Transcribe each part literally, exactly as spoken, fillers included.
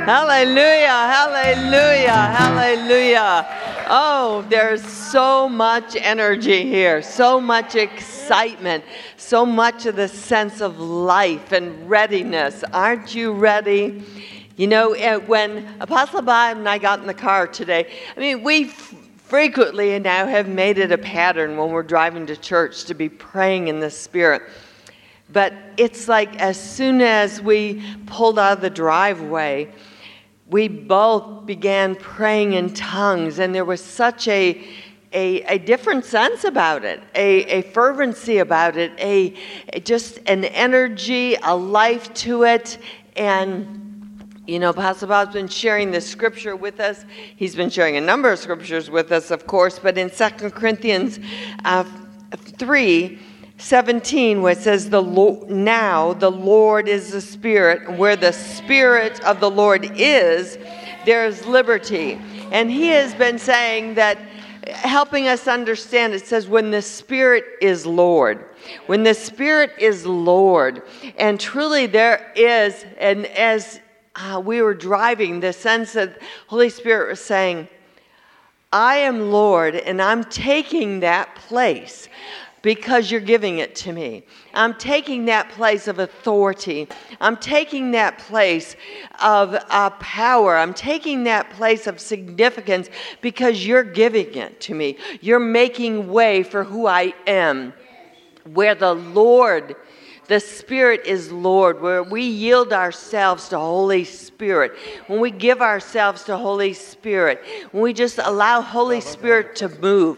Hallelujah, hallelujah, hallelujah. Oh, there's so much energy here, so much excitement, so much of the sense of life and readiness. Aren't you ready? You know, when Apostle Bob and I got in the car today, I mean, we frequently now have made it a pattern when we're driving to church to be praying in the Spirit. But it's like as soon as we pulled out of the driveway, we both began praying in tongues, and there was such a a, a different sense about it, a, a fervency about it, a, a just an energy, a life to it. And you know, Pastor Bob's been sharing this scripture with us. He's been sharing a number of scriptures with us, of course, but in Second Corinthians uh, three seventeen, where it says, "The Lo- now the Lord is the Spirit, and where the Spirit of the Lord is, there is liberty." And he has been saying that, helping us understand, it says, when the Spirit is Lord. When the Spirit is Lord. And truly there is, and as uh, we were driving, the sense that Holy Spirit was saying, I am Lord, and I'm taking that place because you're giving it to me. I'm taking that place of authority. I'm taking that place of uh, power. I'm taking that place of significance because you're giving it to me. You're making way for who I am. Where the Lord, the Spirit is Lord, where we yield ourselves to Holy Spirit, when we give ourselves to Holy Spirit, when we just allow Holy Spirit to move.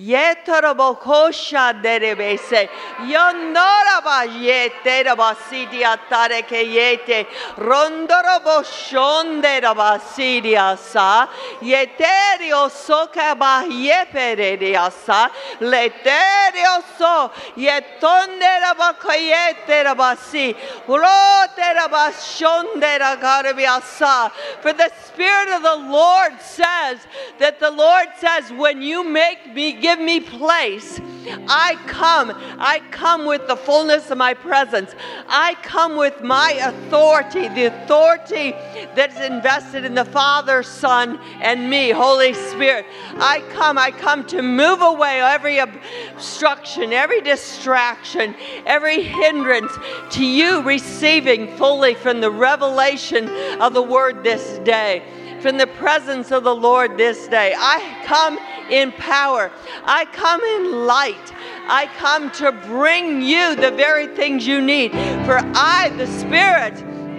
For the Spirit of the Lord says that the Lord says, when you make me, give me place, I come. I come with the fullness of my presence. I come with my authority, the authority that's invested in the Father, Son, and me, Holy Spirit. I come. I come to move away every obstruction, every distraction, every hindrance to you receiving fully from the revelation of the Word this day, from the presence of the Lord this day. I come in power. I come in light. I come to bring you the very things you need. For I, the Spirit,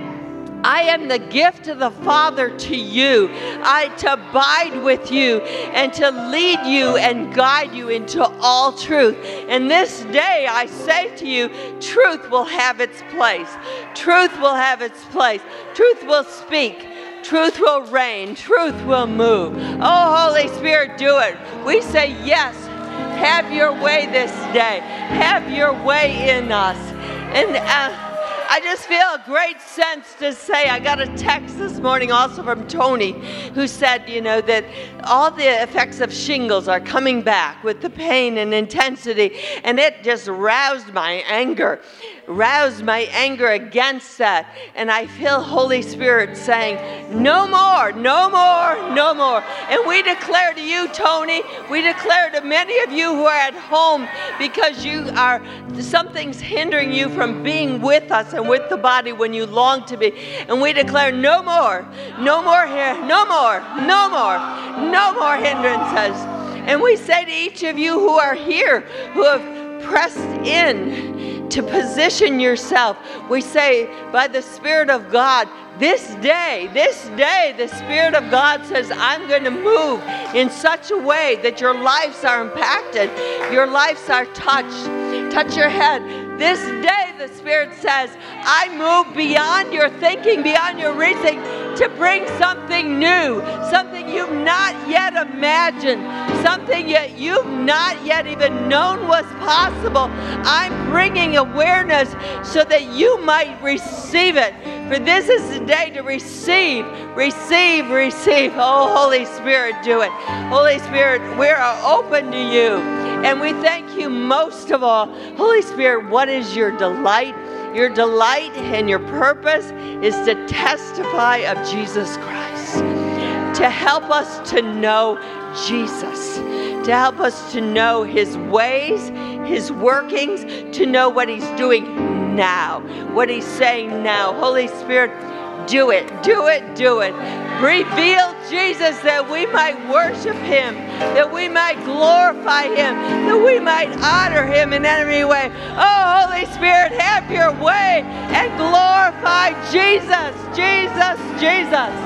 I am the gift of the Father to you. I to abide with you and to lead you and guide you into all truth. And this day I say to you, truth will have its place. Truth will have its place. Truth will speak. Truth will reign. Truth will move. Oh, Holy Spirit, do it. We say yes. Have your way this day. Have your way in us. And uh, I just feel a great sense to say, I got a text this morning also from Tony, who said, you know, that all the effects of shingles are coming back with the pain and intensity, and it just roused my anger, roused my anger against that. And I feel Holy Spirit saying, no more, no more, no more. And we declare to you, Tony, we declare to many of you who are at home because you are, something's hindering you from being with us and with the body when you long to be. And we declare no more, no more here, no more, no more, no more hindrances. And we say to each of you who are here, who have pressed in to position yourself, we say by the Spirit of God, this day, this day, the Spirit of God says, I'm going to move in such a way that your lives are impacted, your lives are touched. Touch your head. This day, the Spirit says, I move beyond your thinking, beyond your reasoning, to bring something new, something you've not yet imagined, something yet you've not yet even known was possible. I'm bringing awareness so that you might receive it. For this is the day to receive, receive, receive. Oh, Holy Spirit, do it. Holy Spirit, we are open to you. And we thank you most of all. Holy Spirit, what is your delight? your delight and your purpose is to testify of Jesus Christ, to help us to know Jesus, to help us to know his ways, his workings, to know what he's doing now, what he's saying now. Holy Spirit, do it, do it, do it. Reveal Jesus that we might worship him, that we might glorify him, that we might honor him in every way. Oh, Holy Spirit, have your way and glorify Jesus, Jesus, Jesus.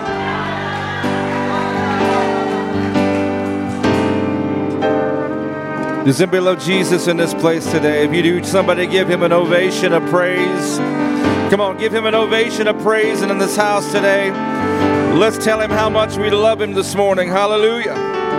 Does anybody love Jesus in this place today? If you do, somebody give him an ovation of praise. Come on, give him an ovation of praise in this house today. Let's tell him how much we love him this morning. Hallelujah.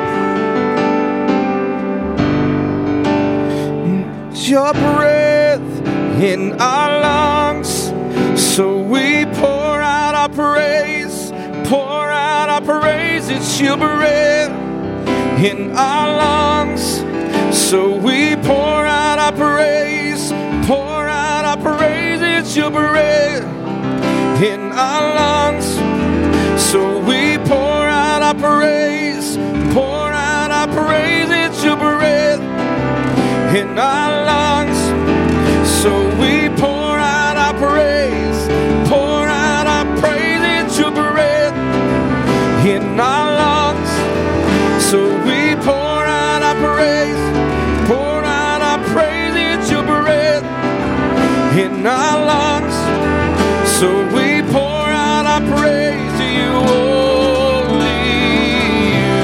Your breath in our lungs, so we pour out our praise, pour out our praise. It's your breath in our lungs, so we pour out our praise, pour out our praise. It's your breath in our lungs, so we pour out our praise, pour out our praise. It's your breath in our lungs, so we pour out our praise, pour out our praise. It's your breath in our lungs, so we pour out our praise, pour out our praise. It's your breath in our lungs, so we pour out our praise to you, only you.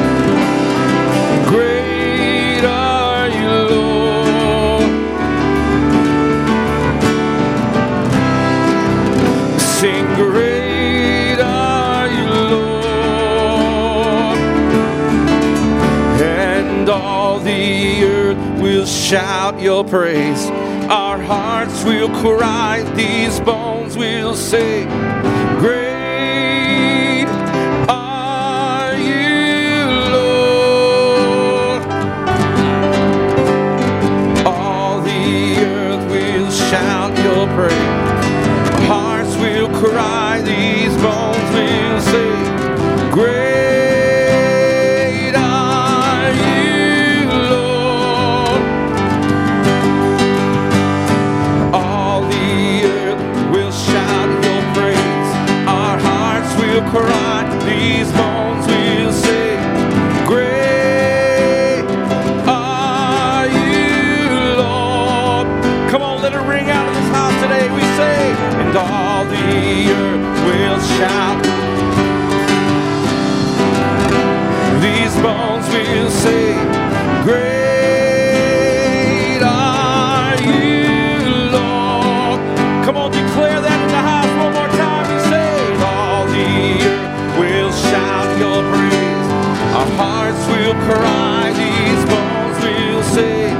Great are you, Lord. Sing, great are you, Lord. And all the earth will shout your praise. Our hearts will cry, these bones will sing. Great are you, Lord. All the earth will shout your praise. Our hearts will cry, these bones will sing. Great are you, Lord. All the earth will shout your praise. Our hearts will cry, these bones will sing. Great are you, Lord. Come on, let it ring out of this house today. We say, and all the earth will shout. These bones will sing. Great are you, Lord. Come on, declare that in the house one more time. You say, all the earth will shout your praise. Our hearts will cry, these bones will sing.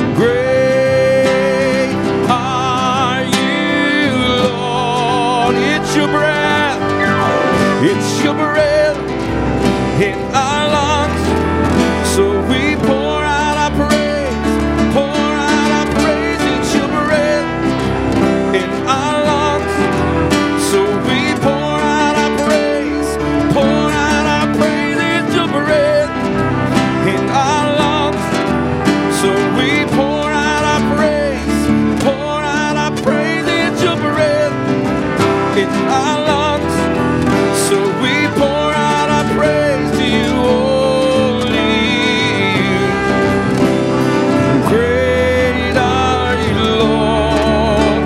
Great are you, Lord. It's your breath, it's your breath in our lungs, so we pour out our praise, pour out our praise. It's your breath in our lungs, so we pour out our praise, pour out our praise. It's your breath in our lungs, so we pour out our praise, pour out our praise. It's your breath in our lungs, so we pour out our praise to you, only you. Great are you, Lord.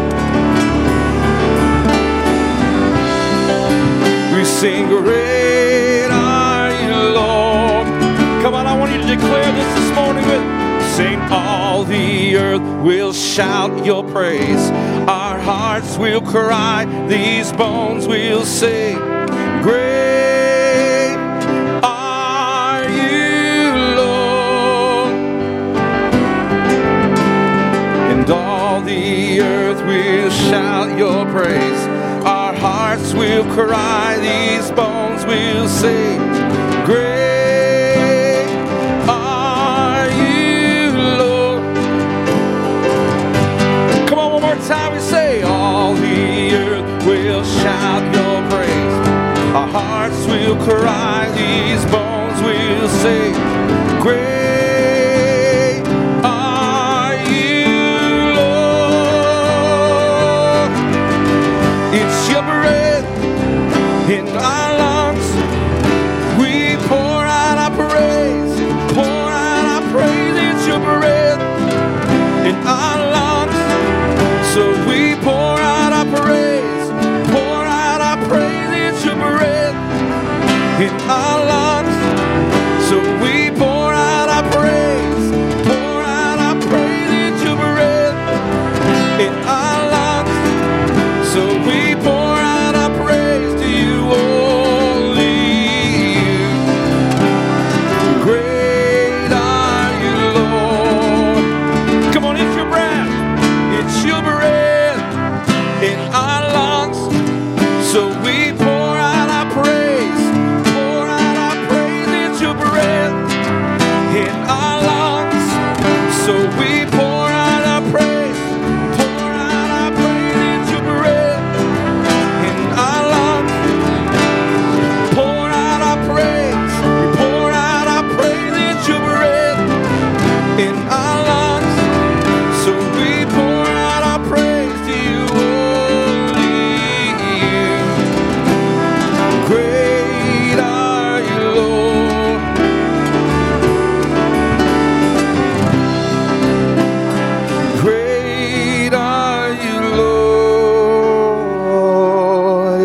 We sing, great are you, Lord. Come on, I want you to declare this this morning with sing, all the earth will shout your praise. Our hearts will cry, these bones will sing. Great are you, Lord. And all the earth will shout your praise. Our hearts will cry, these bones will sing. Great are you, Lord. Come on, one more time, we say, will cry, these bones will say, great are you, Lord. It's your breath in our lungs. We pour out our praise, pour out our praise. It's your breath in our lungs. So we pour out our praise, pour out our praise. It's your breath in our lungs. So we pour out our praise, pour out our praise. It's your breath in our lungs. So we pour out our praise to you, only you. Great are you, Lord. Come on, it's your breath. It's your breath in our lungs. So we pour out our praise, pour out our praise. It's your breath in our lungs. So we pour out our praise, pour out our praise. It's your breath in our lungs. Pour out our praise, we pour out our praise. It's your breath in our lungs. So we pour out our praise to you, only you. Great are you, Lord. Great are you, Lord.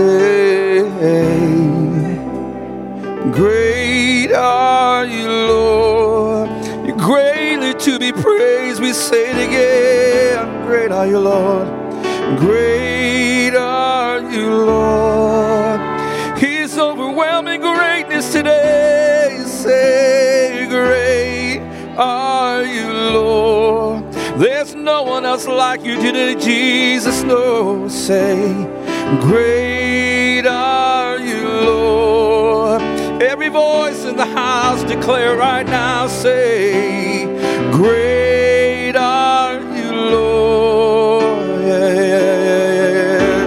Great are you, Lord. You're greatly to be praised. We say it again. Great are you, Lord. Great are you, Lord. His overwhelming greatness today. Say, great are you, Lord. There's no one else like you today, Jesus. No, say, great are you, Lord. Every voice in the house declare right now, say, great are you, Lord. Yeah, yeah, yeah,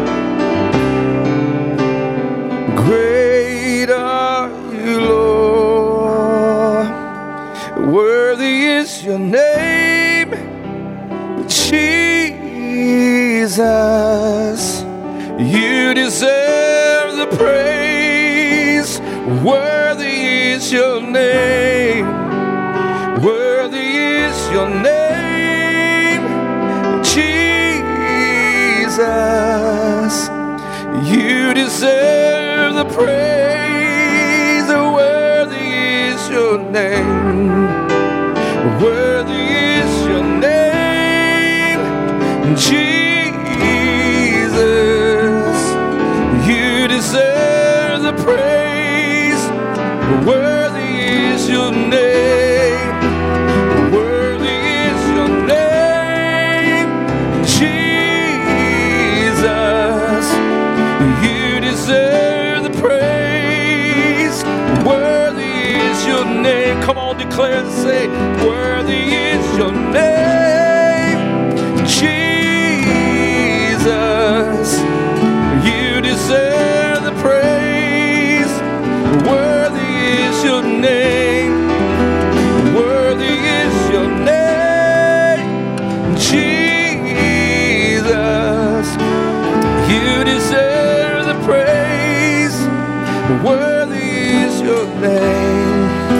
yeah. Great are you, Lord. Worthy is your name, Jesus. You deserve the praise. Worthy is your name. Worthy is your name, Jesus. You deserve the praise. Worthy is your name. Worthy is your name, Jesus. You deserve the praise. Worthy is your name. Worthy is your name, Jesus. You deserve the praise. Worthy is your name. Come on, declare and say, worthy is your name, Jesus. You deserve the praise. Worthy is your name. Worthy is your name, Jesus. You deserve the praise. Worthy is your name.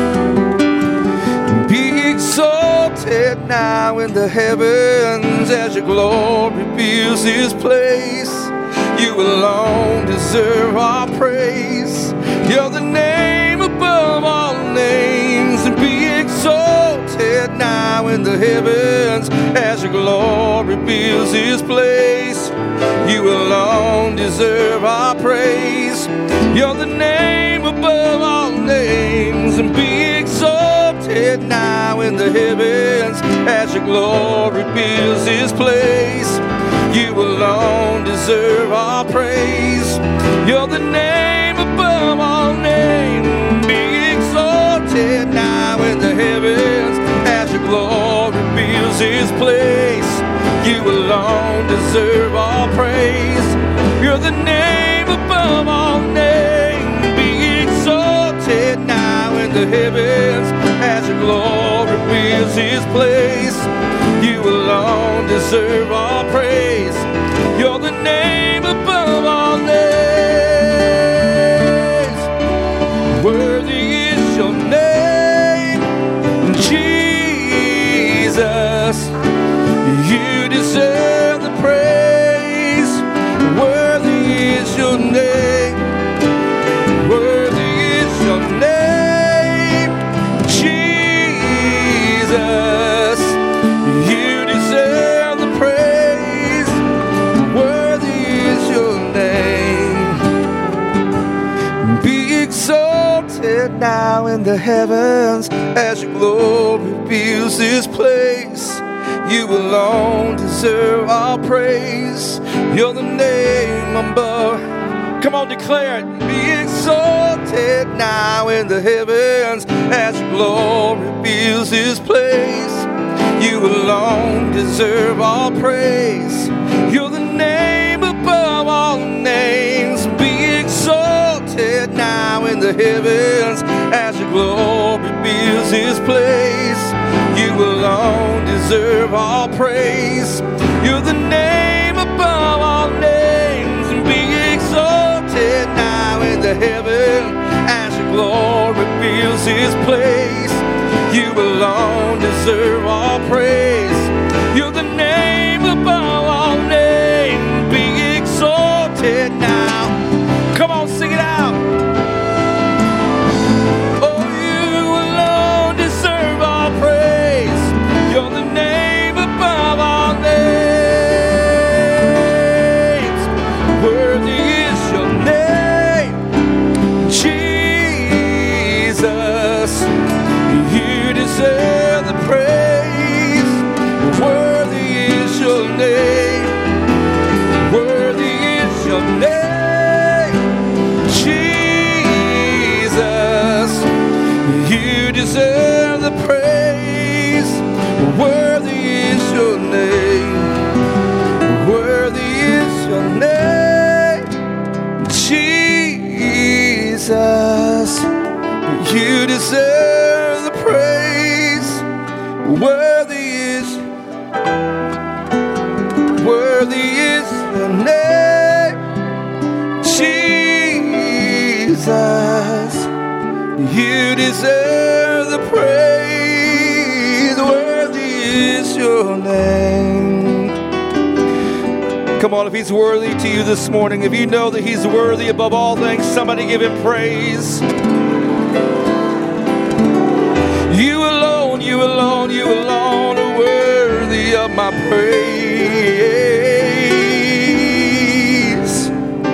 Be exalted now in the heavens as your glory fills this place. You alone deserve our praise. You're the name above all names. And be exalted now in the heavens as your glory fills this place. You alone deserve our praise. You're the name above all names. And be exalted now in the heavens as your glory fills this place. You alone deserve our praise. You're the name above all names. Be exalted now in the heavens as your glory fills this place. You alone deserve all praise. You're the name above all names. Be exalted the heavens as your glory fills this place. You alone deserve all praise. You're the name above all names. Worthy is your name, Jesus. You deserve the praise. Worthy is your name. Worthy is your name, Jesus. You deserve the praise. Worthy is your name. Be exalted now in the heavens as your glory fills this place. You alone deserve our praise. You're the name above. Come on, declare it. Be exalted now in the heavens as your glory fills this place. You alone deserve all praise. You're the name above all names. Be exalted now in the heavens as your glory fills this place. You alone deserve all praise. You're the name above all names. Be exalted now in the heaven as your glory fills this place. You alone deserve all praise. You're the name above all names. Be exalted now. Come on, sing it out. Oh, you alone deserve all praise. You're the name above all names. Worthy is your name, Jesus. You deserve the praise. Worthy is your name. Worthy is your name, Jesus. You deserve the praise. Worthy is your name. Worthy is your name, Jesus. You deserve the praise. Worthy is, worthy is your name, Jesus. You deserve the praise. Worthy is your name. Come on, if he's worthy to you this morning, if you know that he's worthy above all things, somebody give him praise. You alone, you alone, you alone are worthy of my praise.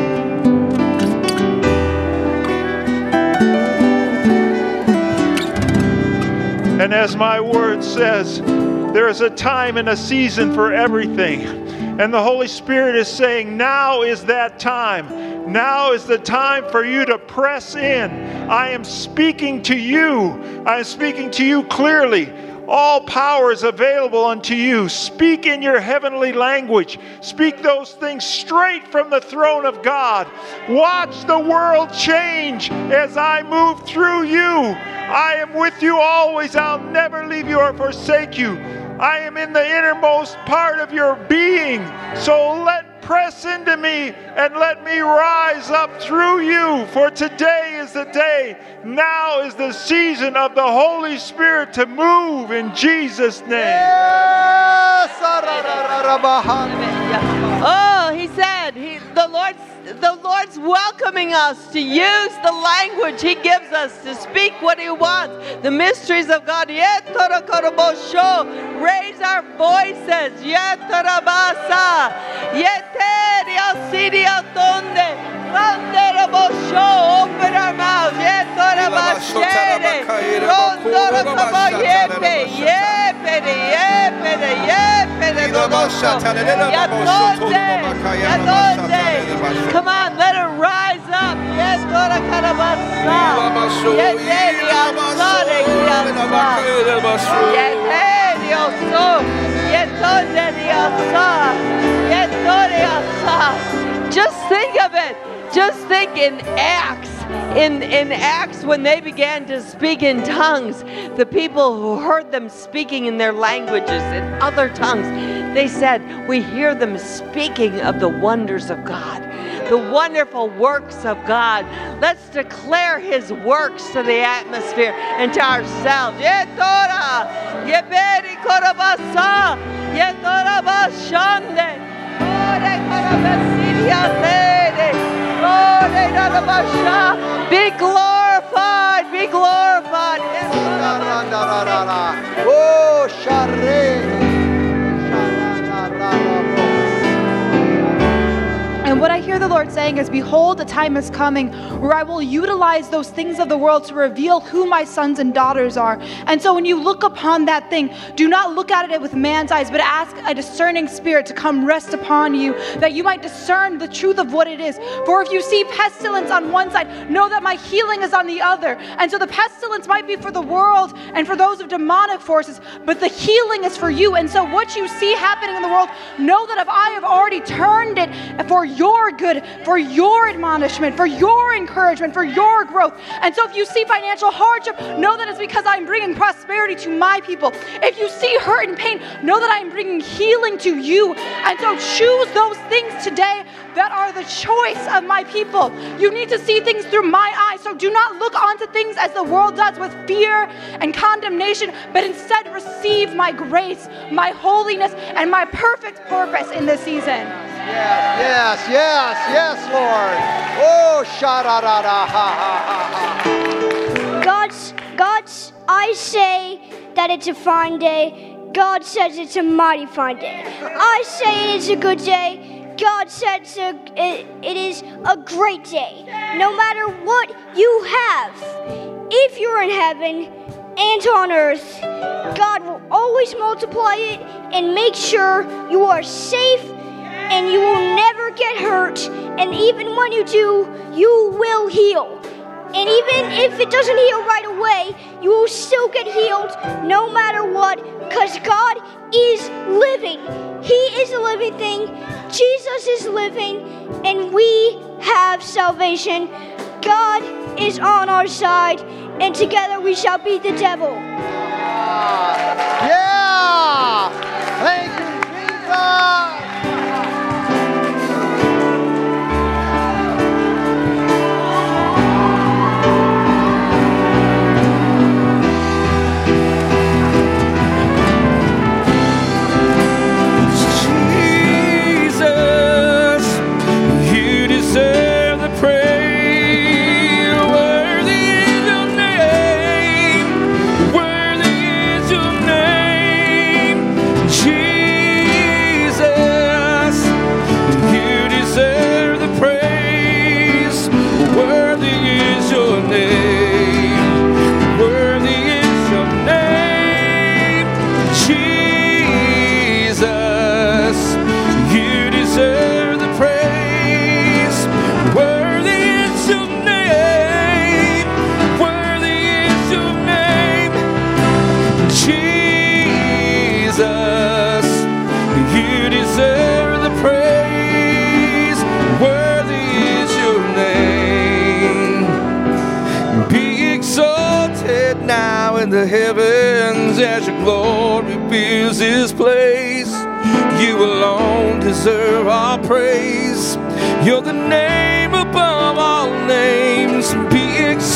And as my word says, there is a time and a season for everything. And the Holy Spirit is saying, now is that time. Now is the time for you to press in. I am speaking to you. I am speaking to you clearly. All power is available unto you. Speak in your heavenly language. Speak those things straight from the throne of God. Watch the world change as I move through you. I am with you always. I'll never leave you or forsake you. I am in the innermost part of your being. So let press into me and let me rise up through you. For today is the day. Now is the season of the Holy Spirit to move in Jesus' name. Oh, he said, he, the Lord's the Lord's welcoming us to use the language he gives us to speak what he wants. The mysteries of God. Raise our voices. Open our mouths. Come on, let it rise up. Just think of it. Just think in Acts. In, in Acts, when they began to speak in tongues, the people who heard them speaking in their languages, in other tongues, they said, we hear them speaking of the wonders of God, the wonderful works of God. Let's declare His works to the atmosphere and to ourselves. Yetora, yeberi korabasa, yetora bashande, ore korabasiria sede. Be glorified, be glorified. Oh, Share. And what I hear the Lord saying is, behold, a time is coming where I will utilize those things of the world to reveal who my sons and daughters are. And so when you look upon that thing, do not look at it with man's eyes, but ask a discerning spirit to come rest upon you, that you might discern the truth of what it is. For if you see pestilence on one side, know that my healing is on the other. And so the pestilence might be for the world and for those of demonic forces, but the healing is for you. And so what you see happening in the world, know that if I have already turned it for your good, for your admonishment, for your encouragement, for your growth. And so if you see financial hardship, know that it's because I'm bringing prosperity to my people. If you see hurt and pain, know that I'm bringing healing to you. And so choose those things today that are the choice of my people. You need to see things through my eyes. So do not look onto things as the world does with fear and condemnation, but instead receive my grace, my holiness, and my perfect purpose in this season. Yes, yes, yes, yes, Lord. Oh, sha-da-da-da, ha, ha, ha. God's, God's, I say that it's a fine day. God says it's a mighty fine day. I say it is a good day. God says a, it, it is a great day. No matter what you have, if you're in heaven and on earth, God will always multiply it and make sure you are safe and you will never get hurt. And even when you do, you will heal. And even if it doesn't heal right away, you will still get healed no matter what, because God is living. He is a living thing. Jesus is living, and we have salvation. God is on our side, and together we shall beat the devil. Yeah! Thank you, Jesus! The heavens as your glory fills this place. You alone deserve our praise. You're the name above all names. Be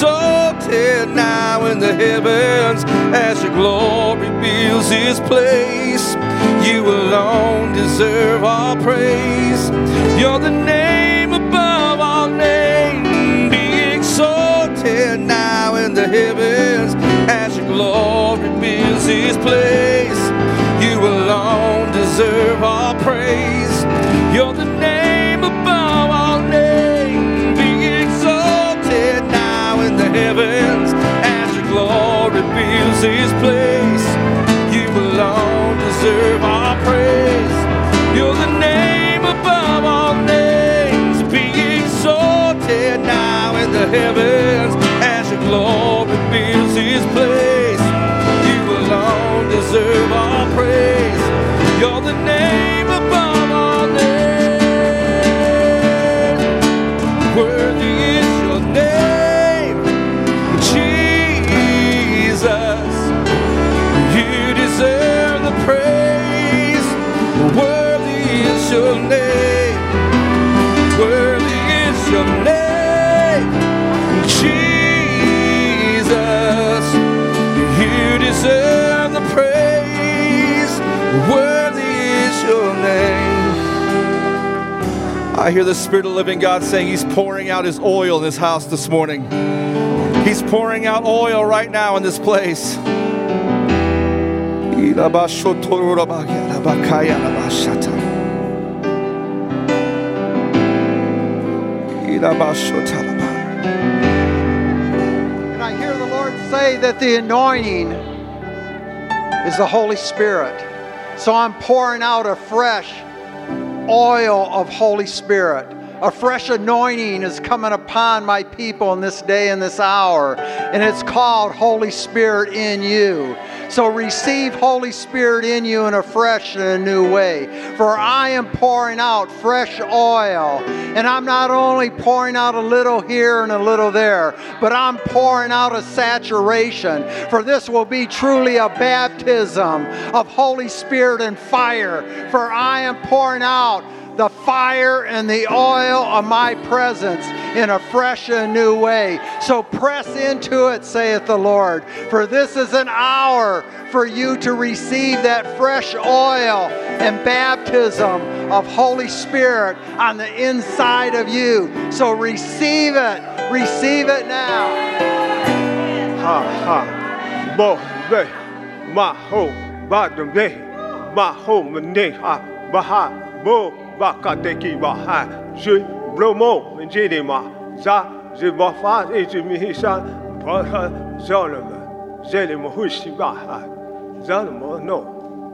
exalted now in the heavens as your glory fills this place. You alone deserve our praise. You're the name above all names. Be exalted now in the heavens as your glory fills this place. You alone deserve our praise. You're the name above all names. Be exalted now in the heavens as your glory fills this place. You alone deserve our praise. You're the name above all names. Be exalted now in the heavens as your glory fills this place. You alone deserve our praise. You're the name above all names. Worthy is your name. I hear the Spirit of the living God saying He's pouring out His oil in this house this morning. He's pouring out oil right now in this place. And I hear the Lord say that the anointing is the Holy Spirit. So I'm pouring out a fresh oil of Holy Spirit. A fresh anointing is coming upon my people in this day and this hour. And it's called Holy Spirit in you. So receive Holy Spirit in you in a fresh and a new way. For I am pouring out fresh oil. And I'm not only pouring out a little here and a little there, but I'm pouring out a saturation. For this will be truly a baptism of Holy Spirit and fire. For I am pouring out the fire and the oil of my presence in a fresh and new way. So press into it, saith the Lord. For this is an hour for you to receive that fresh oil and baptism of Holy Spirit on the inside of you. So receive it. Receive it now. Ha ha. Bo be ma ho ba de be ma ho mne ha ba ha bo ba ka te ki ba ha je blomo nje de ma za je ba fa e je mi sa ba ha za le ma je le mo hu shi ba ha za le mo no.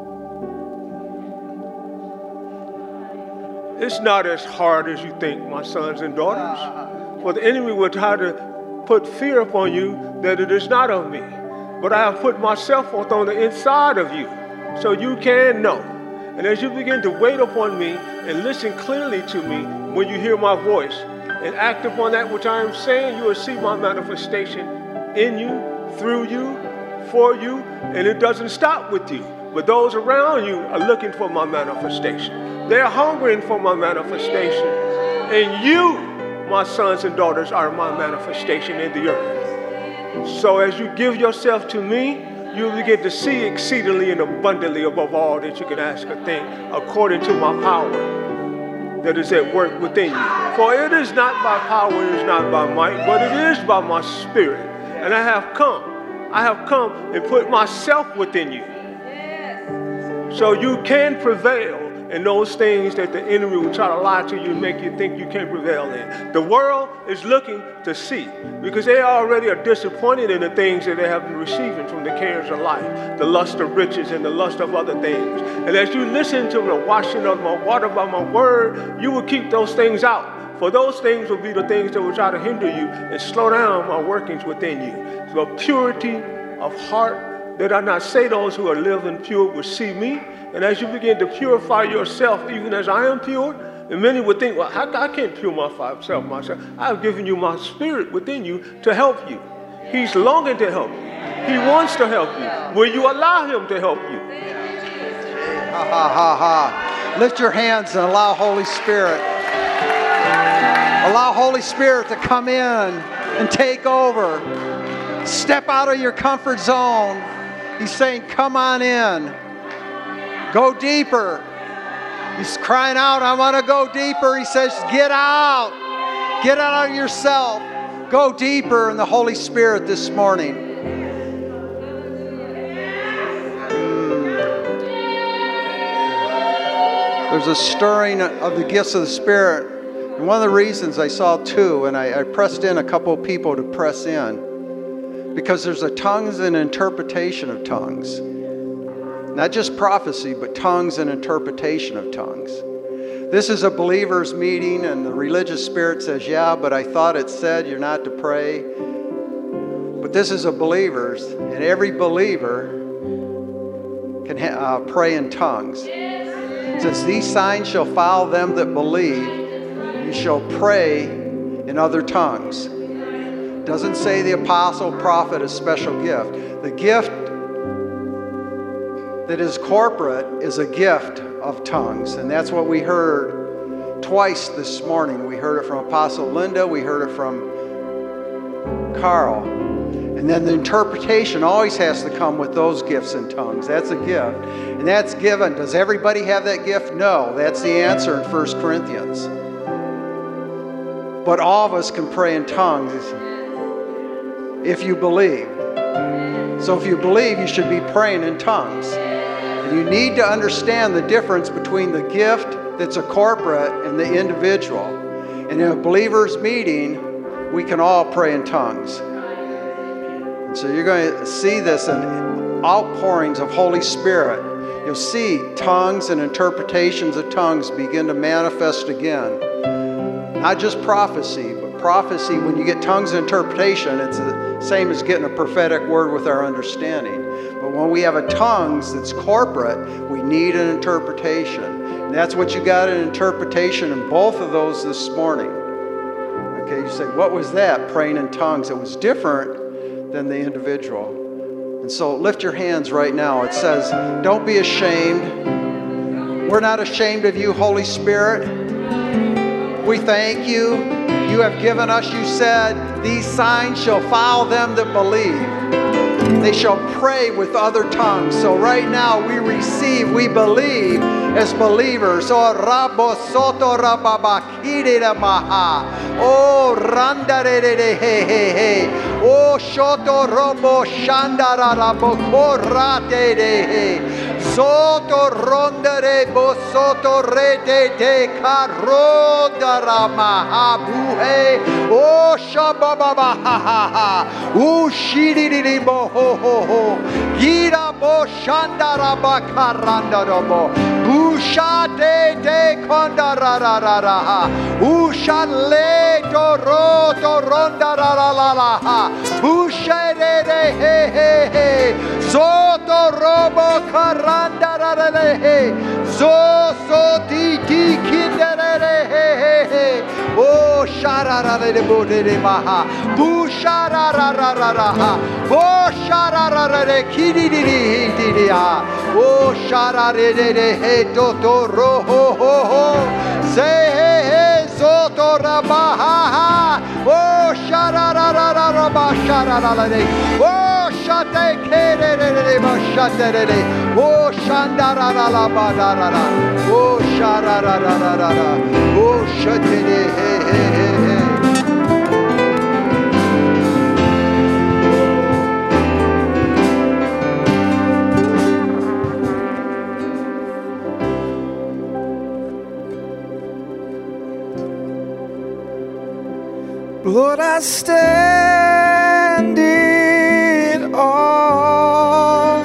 It's not as hard as you think, my sons and daughters. For the enemy will try to put fear upon you that it is not of me. But I have put myself on the inside of you so you can know. And as you begin to wait upon me and listen clearly to me when you hear my voice and act upon that which I am saying, you will see my manifestation in you, through you, for you, and it doesn't stop with you. But those around you are looking for my manifestation. They're hungering for my manifestation. And you, my sons and daughters, are my manifestation in the earth. So as you give yourself to me, you will begin to see exceedingly and abundantly above all that you can ask or think, according to my power that is at work within you. For it is not by power, it is not by might, but it is by my spirit. And I have come, I have come and put myself within you. So you can prevail in those things that the enemy will try to lie to you and make you think you can't prevail in. The world is looking to see, because they already are disappointed in the things that they have been receiving from the cares of life, the lust of riches and the lust of other things. And as you listen to the washing of my water by my word, you will keep those things out. For those things will be the things that will try to hinder you and slow down my workings within you. So purity of heart, that I not say those who are living pure will see me. And as you begin to purify yourself, even as I am pure, and many would think, well, I, I can't purify myself myself. I've given you my spirit within you to help you. He's longing to help you. He wants to help you. Will you allow him to help you? Ha ha ha ha. Lift your hands and allow Holy Spirit. Allow Holy Spirit to come in and take over. Step out of your comfort zone. He's saying, come on in. Go deeper. He's crying out, I want to go deeper. He says, get out. Get out of yourself. Go deeper in the Holy Spirit this morning. Mm. There's a stirring of the gifts of the Spirit. And one of the reasons I saw two, and I, I pressed in a couple of people to press in, because there's a tongues and interpretation of tongues. Not just prophecy, but tongues and interpretation of tongues. This is a believer's meeting, and the religious spirit says, yeah, but I thought it said you're not to pray. But this is a believer's, and every believer can ha- uh, pray in tongues. It says, these signs shall follow them that believe. You shall pray in other tongues. It doesn't say the apostle, prophet, a special gift. The gift that is corporate is a gift of tongues. And that's what we heard twice this morning. We heard it from Apostle Linda. We heard it from Carl. And then the interpretation always has to come with those gifts in tongues. That's a gift. And that's given. Does everybody have that gift? No. That's the answer in First Corinthians. But all of us can pray in tongues if you believe. So if you believe, you should be praying in tongues. And you need to understand the difference between the gift that's a corporate and the individual. And in a believer's meeting, we can all pray in tongues. And so you're going to see this in outpourings of Holy Spirit. You'll see tongues and interpretations of tongues begin to manifest again. Not just prophecy, but prophecy, when you get tongues and interpretation, it's the same as getting a prophetic word with our understanding. But when we have a tongues that's corporate, we need an interpretation. And that's what you got, an interpretation in both of those this morning. Okay, you say, what was that? Praying in tongues. It was different than the individual. And so lift your hands right now. It says, don't be ashamed. We're not ashamed of you, Holy Spirit. We thank you. You have given us, you said, these signs shall follow them that believe. They shall pray with other tongues. So right now we receive, we believe as believers. Oh, Rabo Soto Rababakiri Maha. Oh, Randare he he he. Oh, Shoto Robo Shandara Rabokorate de. Soto rondere bo soto rete de carodara mahabuhe o shababa ha ha ha u shiri bo ho ho ho gira bo shandara bakaranda robo busha de de kondara ra ra ra ha u shale to ro to ronda ra la la la ha busha de de he he he soto robo karanda so so ti ti kindere he he he oh sharara de bode de maha bu sharara ra ra ra ha oh sharara de kidi di di di di ha oh sharare de de he to to ro ho ho ho se he he so to ra ba ha ha oh sharara ra ra ra ba sharara de oh shate kere de de ba shate de de oh shandara la la ba da ra ra oh sharara ra ra ra ra oh shate de he he he he Lord, I stand in awe.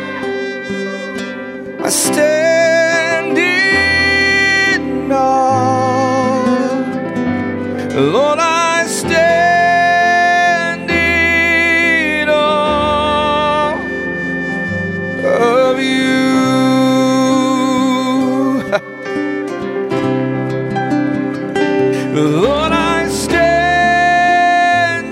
I stand in awe. Lord, I stand in awe of you. Lord, I stand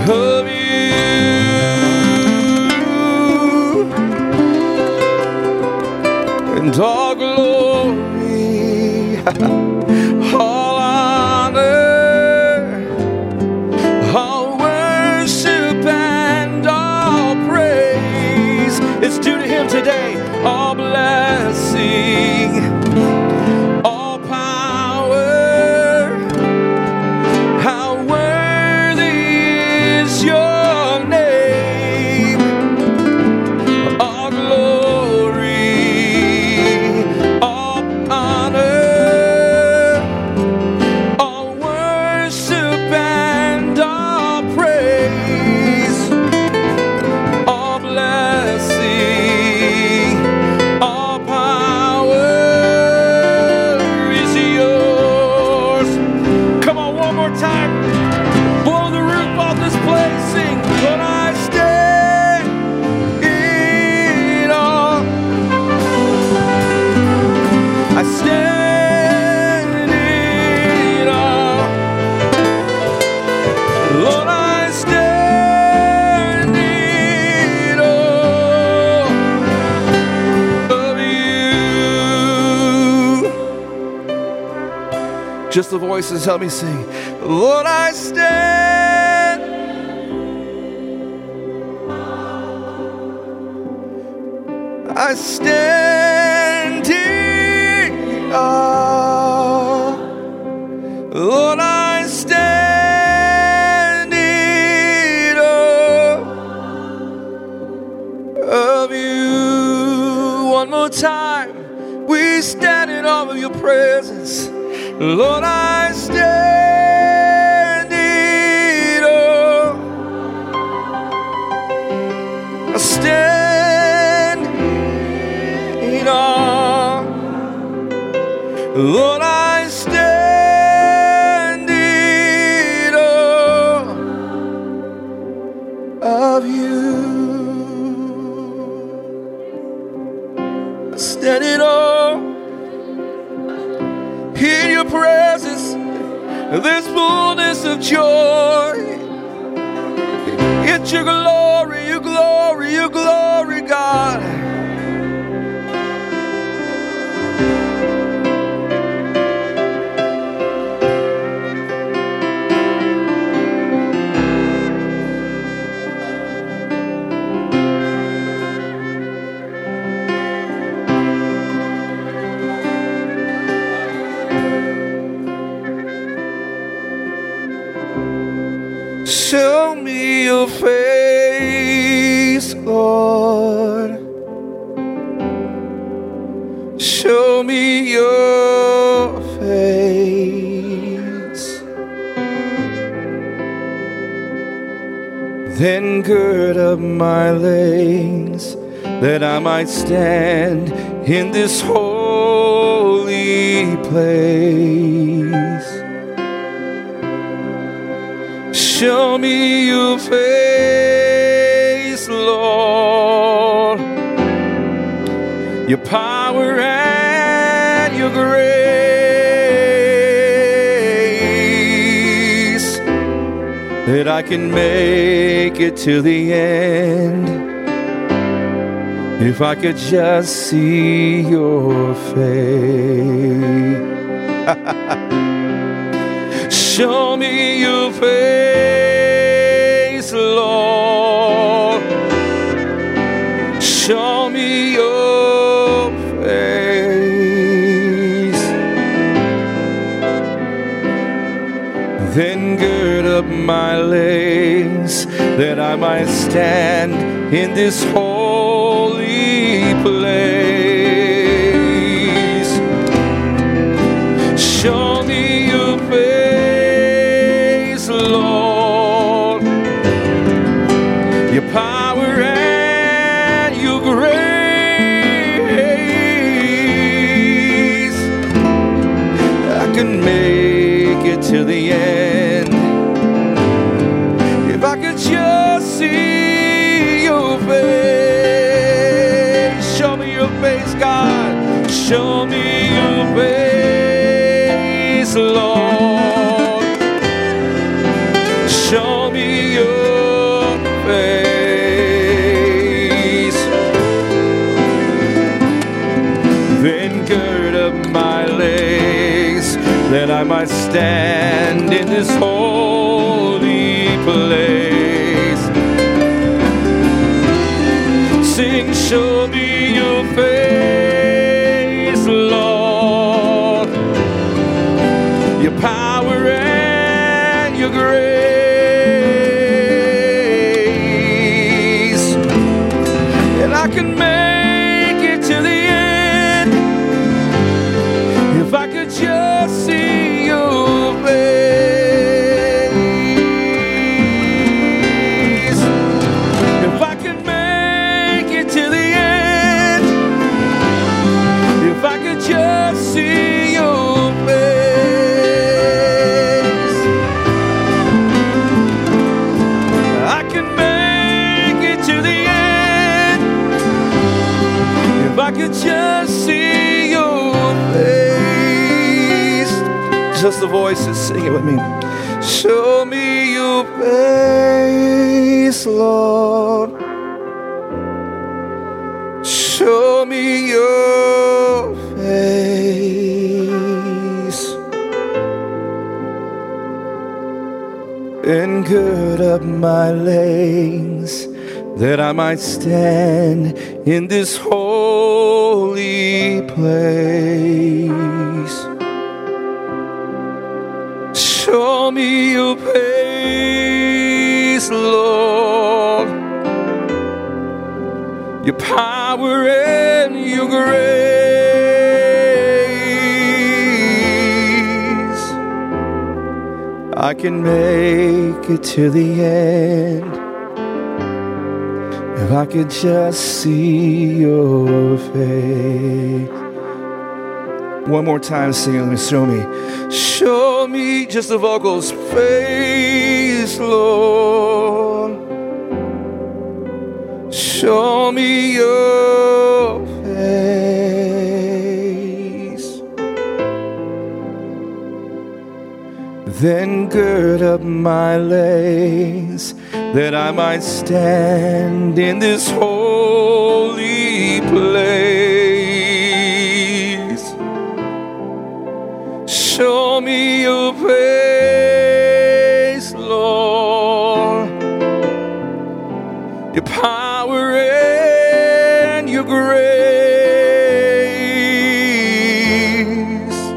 of you, and all glory, all honor, all worship and all praise is due to Him today. All blessing, all power, how worthy is your name. All glory, all honor, all worship and all praise, all blessing, all power is yours. Come on, one more time. Blow the roof off this place. Sing, Lord, I stand in awe. I stand in awe. Lord, I stand in awe of you. Just the voices help me sing. Lord, I stand. I stand in awe. Lord, I stand in awe of you. One more time. We stand in awe of your presence. Lord, I stand in awe. I stand in awe. Lord, I stand in awe of you. I stand in awe. In your presence, there's fullness of joy. It's your glory, your glory, your glory, God. Show me your face, Lord. Show me your face. Then gird up my legs, that I might stand in this holy place. Show me your face, Lord, your power and your grace, that I can make it to the end. If I could just see your face. Show me your face, Lord. Show me your face. Then gird up my legs, that I might stand in this holy place. Show me your face, Lord, your power and your grace. I can make it to the end if I could just see your face. Show me your face, God. Show me your face, Lord. Show me your I might stand in this holy place. Sing, show me your face, Lord, your power and your grace, and I can make it to the end if I could just see your face. If I could make it to the end, if I could just see your face, I can make it to the end if I could just see your face. Just the voices, sing it with me. Show me your face, Lord. Show me your face, and gird up my legs that I might stand in this holy place. Show me your face, Lord, your power and your grace. I can make it to the end if I could just see your face. One more time, sing it. Let me show me. Show me, just the vocals, face, Lord. Show me your face. Then gird up my legs that I might stand in this holy place. Show me your face, Lord, your power and your grace.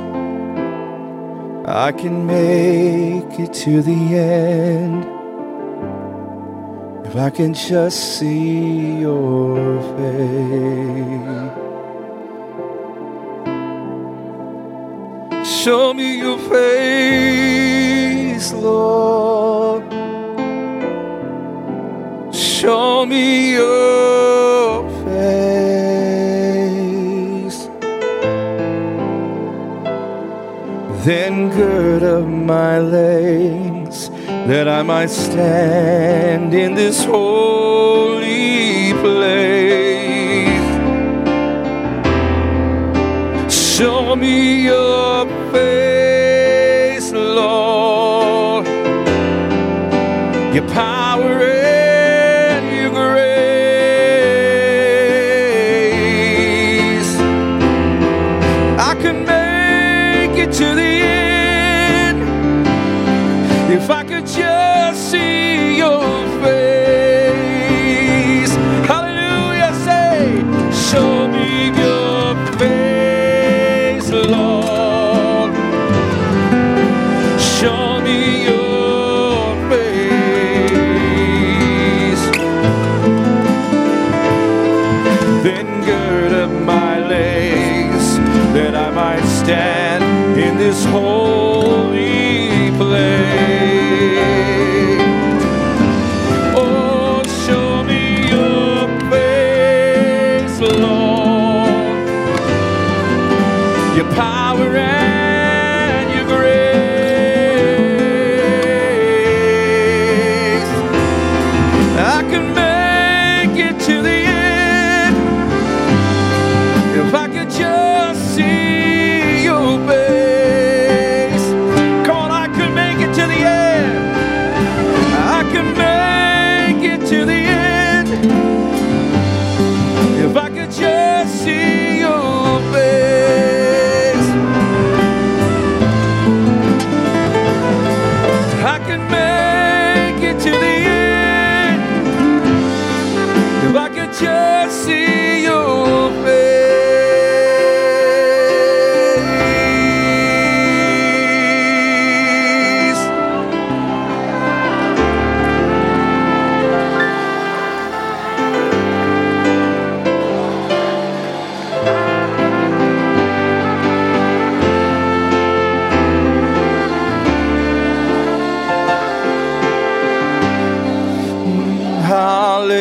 I can make it to the end if I can just see your face. Show me your face, Lord. Show me your face. Then gird up my legs that I might stand in this holy place. Show me your face, Lord, your power and your grace. I can make it to the end if I could just see your face. Hallelujah, say, show me your face, Lord. Show me your face. Then gird up my legs that I might stand in this holy place.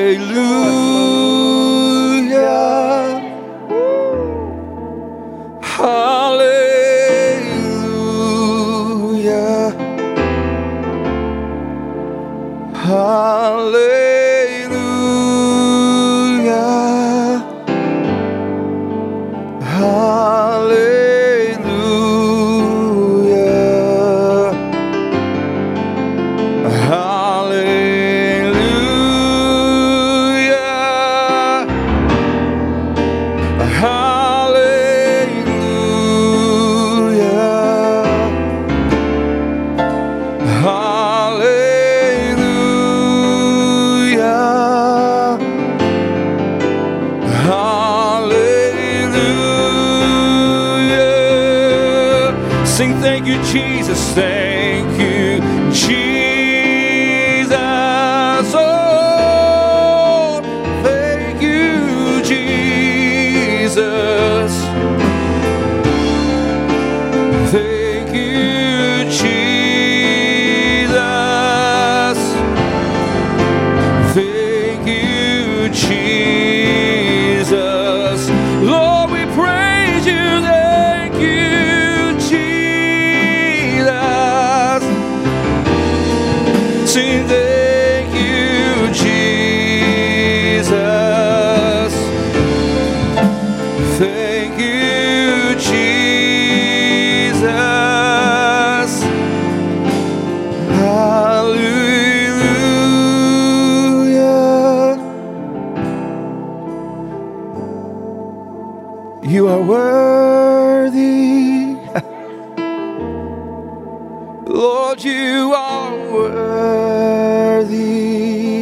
Hallelujah. Hallelujah. Hallelujah. Sing thank you, Jesus. Thank you, Jesus. Oh, thank you, Jesus. Thank you, Jesus. Thank you, Jesus. Lord, we praise you. Thank you, Jesus. Sing thank you, Jesus. Thank you, Jesus. Hallelujah. You are worthy. Lord, you are worthy.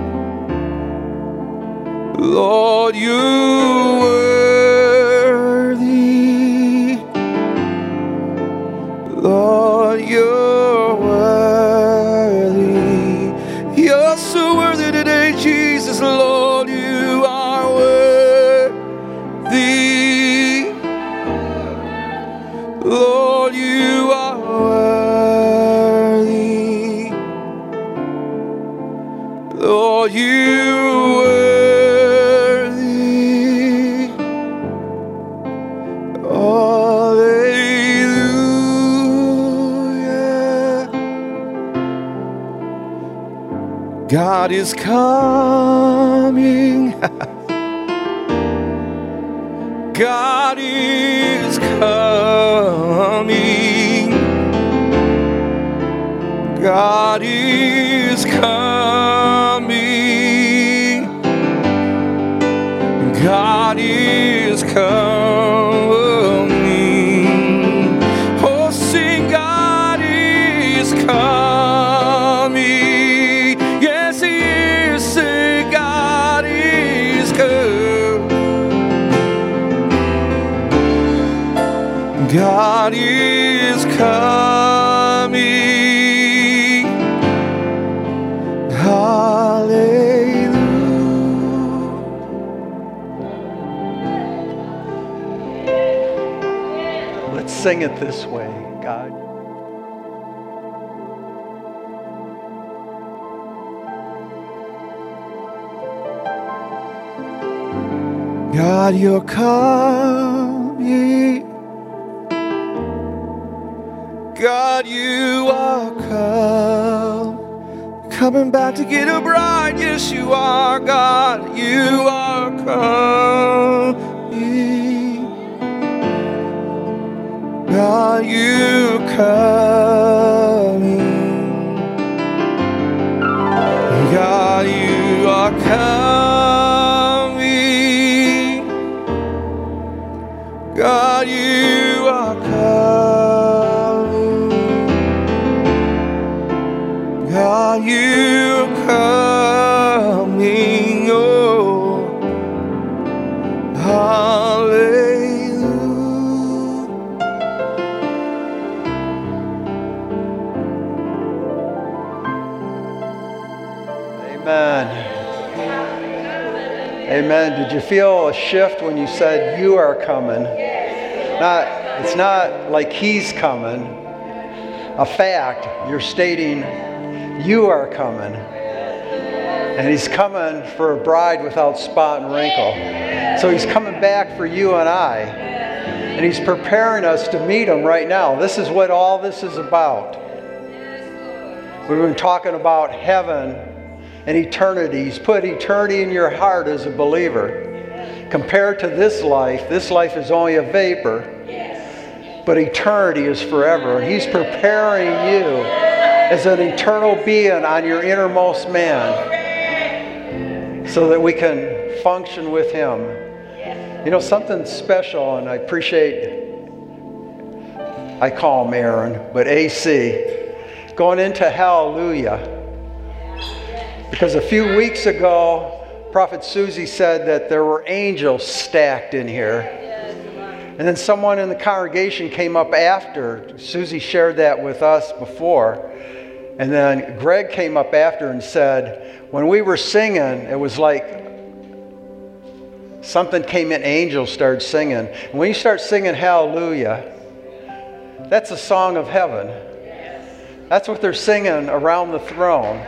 Lord, you are worthy. Lord, you're worthy. You're so worthy today, Jesus. Lord, you are worthy. Lord, you are worthy. Lord, you are worthy. Hallelujah. God is coming. God is coming. God is coming. God is coming. Oh, sing, God is coming. Yes, He is. Sing, God is coming. God is coming. Hallelujah. Let's sing it this way, God. God, you're coming. God, you are come, coming back to get a bride. Yes, you are, God. You are coming. God, you coming. God, you are coming. God, you are coming. God, you coming. Oh, hallelujah. Amen. Amen. Did you feel a shift when you said you are coming? Not, it's not like He's coming. A fact. You're stating you are coming. And he's coming for a bride without spot and wrinkle. So he's coming back for you and I. And he's preparing us to meet him right now. This is what all this is about. We've been talking about heaven and eternity. He's put eternity in your heart as a believer. Compared to this life, this life is only a vapor. But eternity is forever. And he's preparing you as an eternal being on your innermost man so that we can function with him. You know, something special, and I appreciate, I call him Aaron, but A C, going into Hallelujah. Because a few weeks ago, Prophet Susie said that there were angels stacked in here. And then someone in the congregation came up after. Susie shared that with us before. And then Greg came up after and said, when we were singing, it was like something came in, angels started singing. And when you start singing Hallelujah, that's a song of heaven. That's what they're singing around the throne.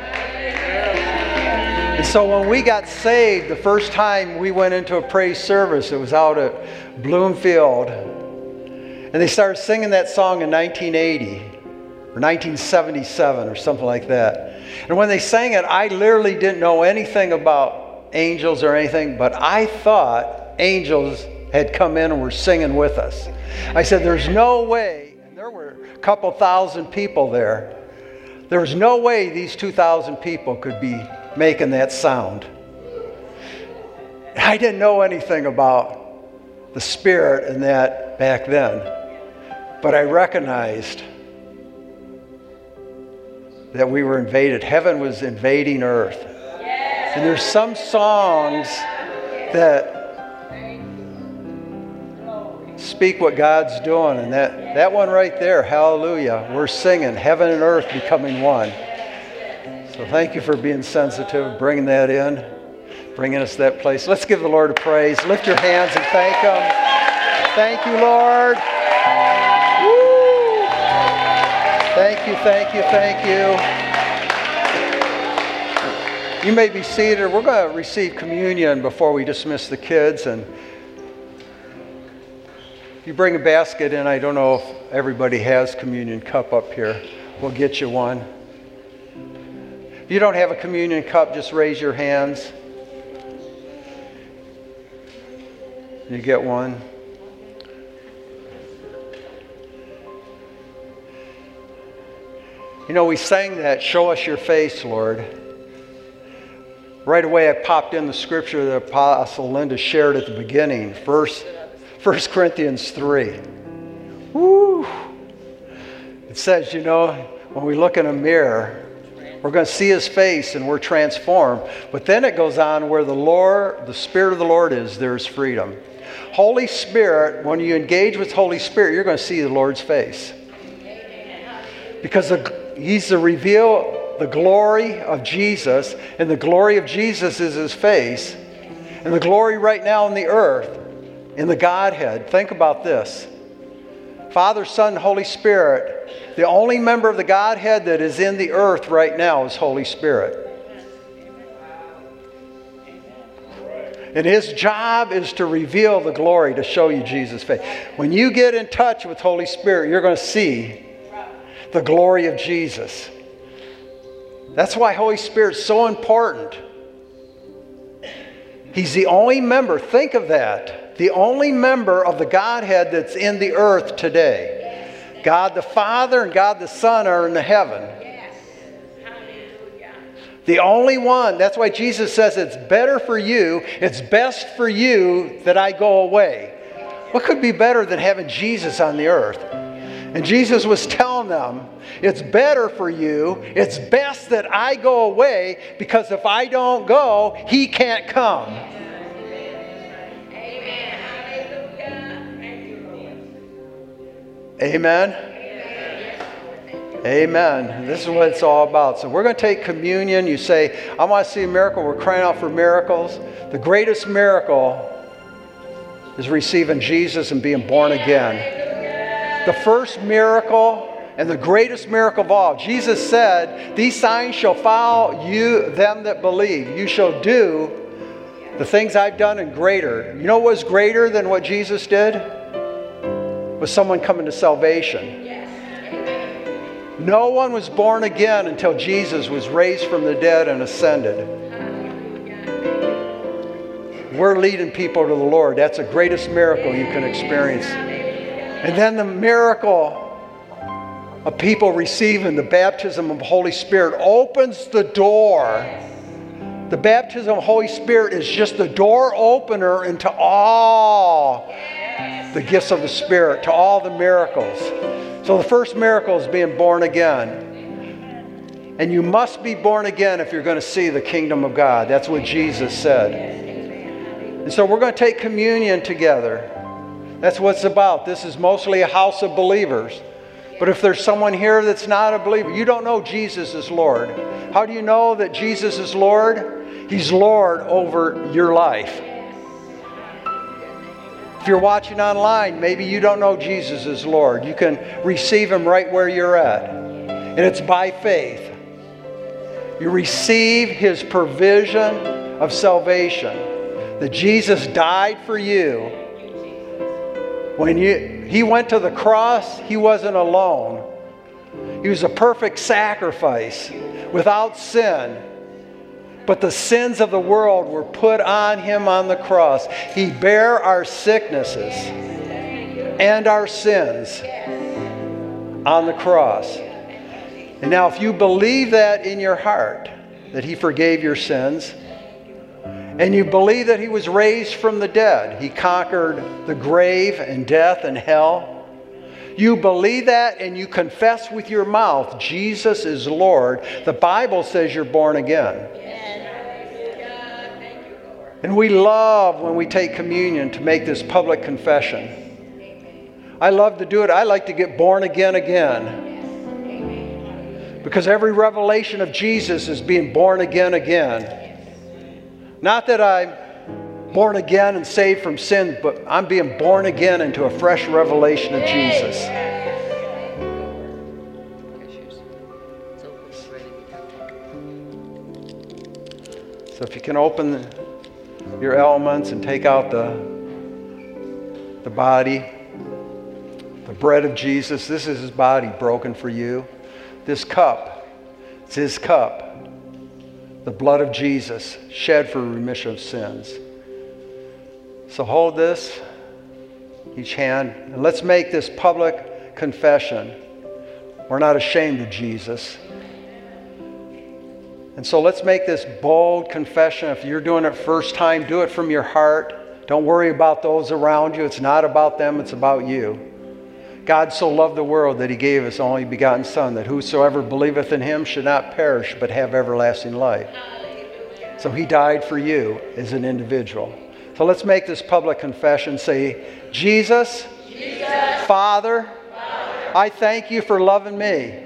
And so when we got saved, the first time we went into a praise service, it was out at Bloomfield. And they started singing that song in nineteen eighty or nineteen seventy-seven or something like that. And when they sang it, I literally didn't know anything about angels or anything, but I thought angels had come in and were singing with us. I said, there's no way, and there were a couple thousand people there, there was no way these two thousand people could be making that sound. I didn't know anything about the Spirit and that back then, but I recognized that we were invaded. Heaven was invading earth. And there's some songs that speak what God's doing, and that, that one right there, Hallelujah, we're singing heaven and earth becoming one. So thank you for being sensitive, bringing that in, bringing us to that place. Let's give the Lord a praise. Lift your hands and thank him. Thank you, Lord. Woo. Thank you, thank you, thank you. You may be seated. We're going to receive communion before we dismiss the kids. And if you bring a basket in, I don't know if everybody has communion cup up here. We'll get you one. If you don't have a communion cup, just raise your hands. You get one. You know, we sang that, show us your face, Lord. Right away, I popped in the scripture that Apostle Linda shared at the beginning, First Corinthians three. Woo! It says, you know, when we look in a mirror, we're going to see his face and we're transformed. But then it goes on, where the Lord, the Spirit of the Lord is, there's freedom. Holy Spirit, when you engage with Holy Spirit, you're going to see the Lord's face. Because the, he's the reveal, the glory of Jesus, and the glory of Jesus is his face. And the glory right now on the earth, in the Godhead. Think about this. Father, Son, and Holy Spirit. The only member of the Godhead that is in the earth right now is Holy Spirit. And his job is to reveal the glory, to show you Jesus' face. When you get in touch with Holy Spirit, you're going to see the glory of Jesus. That's why Holy Spirit's so important. He's the only member, think of that, the only member of the Godhead that's in the earth today. God the Father and God the Son are in the heaven. Yes. Hallelujah. The only one. That's why Jesus says it's better for you, it's best for you that I go away. What could be better than having Jesus on the earth? And Jesus was telling them, it's better for you, it's best that I go away, because if I don't go, he can't come. Amen? Amen. This is what it's all about. So we're going to take communion. You say, I want to see a miracle. We're crying out for miracles. The greatest miracle is receiving Jesus and being born again. The first miracle And the greatest miracle of all, Jesus said, these signs shall follow you, them that believe. You shall do the things I've done and greater. You know what was greater than what Jesus did? Was someone coming to salvation. No one was born again until Jesus was raised from the dead and ascended. We're leading people to the Lord. That's the greatest miracle you can experience. And then the miracle of people receiving the baptism of the Holy Spirit opens the door. The baptism of the Holy Spirit is just the door opener into all the gifts of the Spirit, to all the miracles. So the first miracle is being born again. And you must be born again if you're going to see the kingdom of God. That's what Jesus said. And so we're going to take communion together. That's what it's about. This is mostly a house of believers. But if there's someone here that's not a believer, you don't know Jesus is Lord. How do you know that Jesus is Lord? He's Lord over your life. If you're watching online, maybe you don't know Jesus is Lord. You can receive Him right where you're at. And it's by faith. You receive His provision of salvation. That Jesus died for you. When you, He went to the cross, He wasn't alone. He was a perfect sacrifice without sin. But the sins of the world were put on Him on the cross. He bare our sicknesses and our sins on the cross. And now if you believe that in your heart, that He forgave your sins, and you believe that He was raised from the dead, He conquered the grave and death and hell, you believe that and you confess with your mouth, Jesus is Lord, the Bible says you're born again. And we love when we take communion to make this public confession. I love to do it. I like to get born again again. Because every revelation of Jesus is being born again again. Not that I'm born again and saved from sin, but I'm being born again into a fresh revelation of Jesus. So if you can open your elements and take out the, the body, the bread of Jesus. This is His body broken for you. This cup, it's His cup. The blood of Jesus shed for remission of sins. So hold this, each hand, and let's make this public confession. We're not ashamed of Jesus. And so let's make this bold confession. If you're doing it first time, do it from your heart. Don't worry about those around you. It's not about them, it's about you. God so loved the world that He gave His only begotten Son, that whosoever believeth in Him should not perish, but have everlasting life. So He died for you as an individual. So let's make this public confession. Say, Jesus, Jesus Father, Father, I thank You for loving me.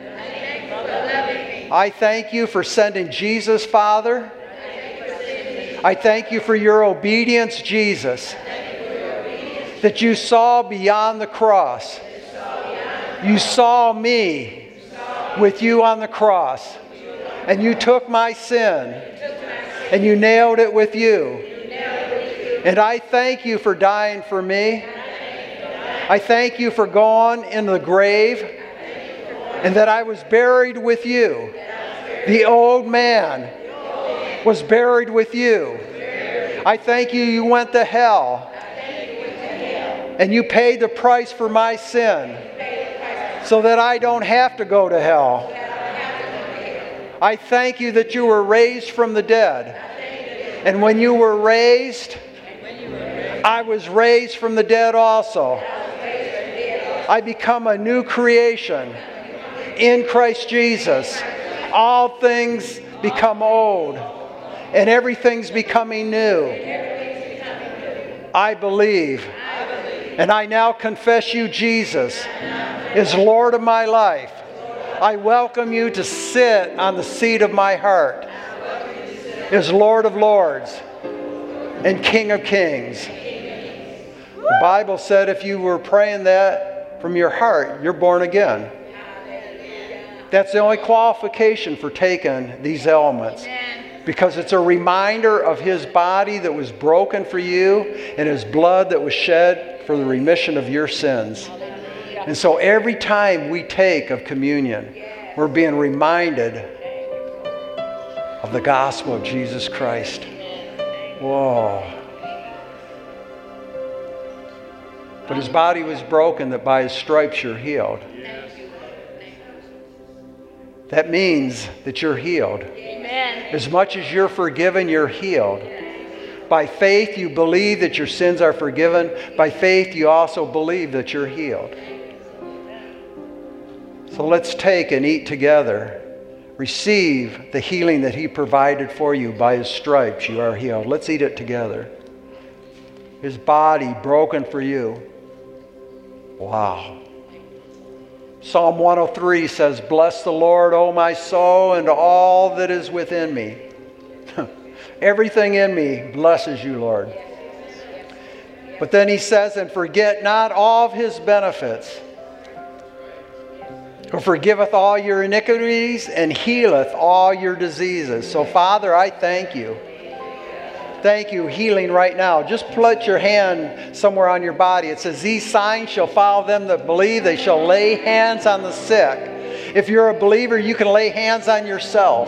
I thank You for sending Jesus, Father. I thank You for Your obedience, Jesus, that You saw beyond the cross. You saw me with You on the cross, and You took my sin, and You nailed it with You. And I thank You for dying for me. I thank You for going into the grave, and that I was buried with You. The old man was buried with You. I thank You, You went to hell. And You paid the price for my sin so that I don't have to go to hell. I thank You that You were raised from the dead. And when You were raised, I was raised from the dead also. I become a new creation in Christ Jesus. All things become old, and everything's becoming new. I believe, and I now confess You, Jesus, is Lord of my life. I welcome You to sit on the seat of my heart as Lord of Lords and King of Kings. The Bible said if you were praying that from your heart, you're born again. That's the only qualification for taking these elements. Because it's a reminder of his body that was broken for you and his blood that was shed for the remission of your sins. And so every time we take of communion, we're being reminded of the gospel of Jesus Christ. Whoa. But his body was broken that by his stripes you're healed. That means that you're healed. Amen. As much as you're forgiven, you're healed. By faith, you believe that your sins are forgiven. By faith, you also believe that you're healed. So let's take and eat together. Receive the healing that he provided for you. By his stripes, you are healed. Let's eat it together. His body broken for you. Wow. Psalm one oh three says, "Bless the Lord, O my soul, and all that is within me." Everything in me blesses you, Lord. But then he says, "And forget not all of his benefits, who forgiveth all your iniquities and healeth all your diseases." So, Father, I thank you. Thank you, healing right now. Just put your hand somewhere on your body. It says, "These signs shall follow them that believe. They shall lay hands on the sick." If you're a believer, you can lay hands on yourself.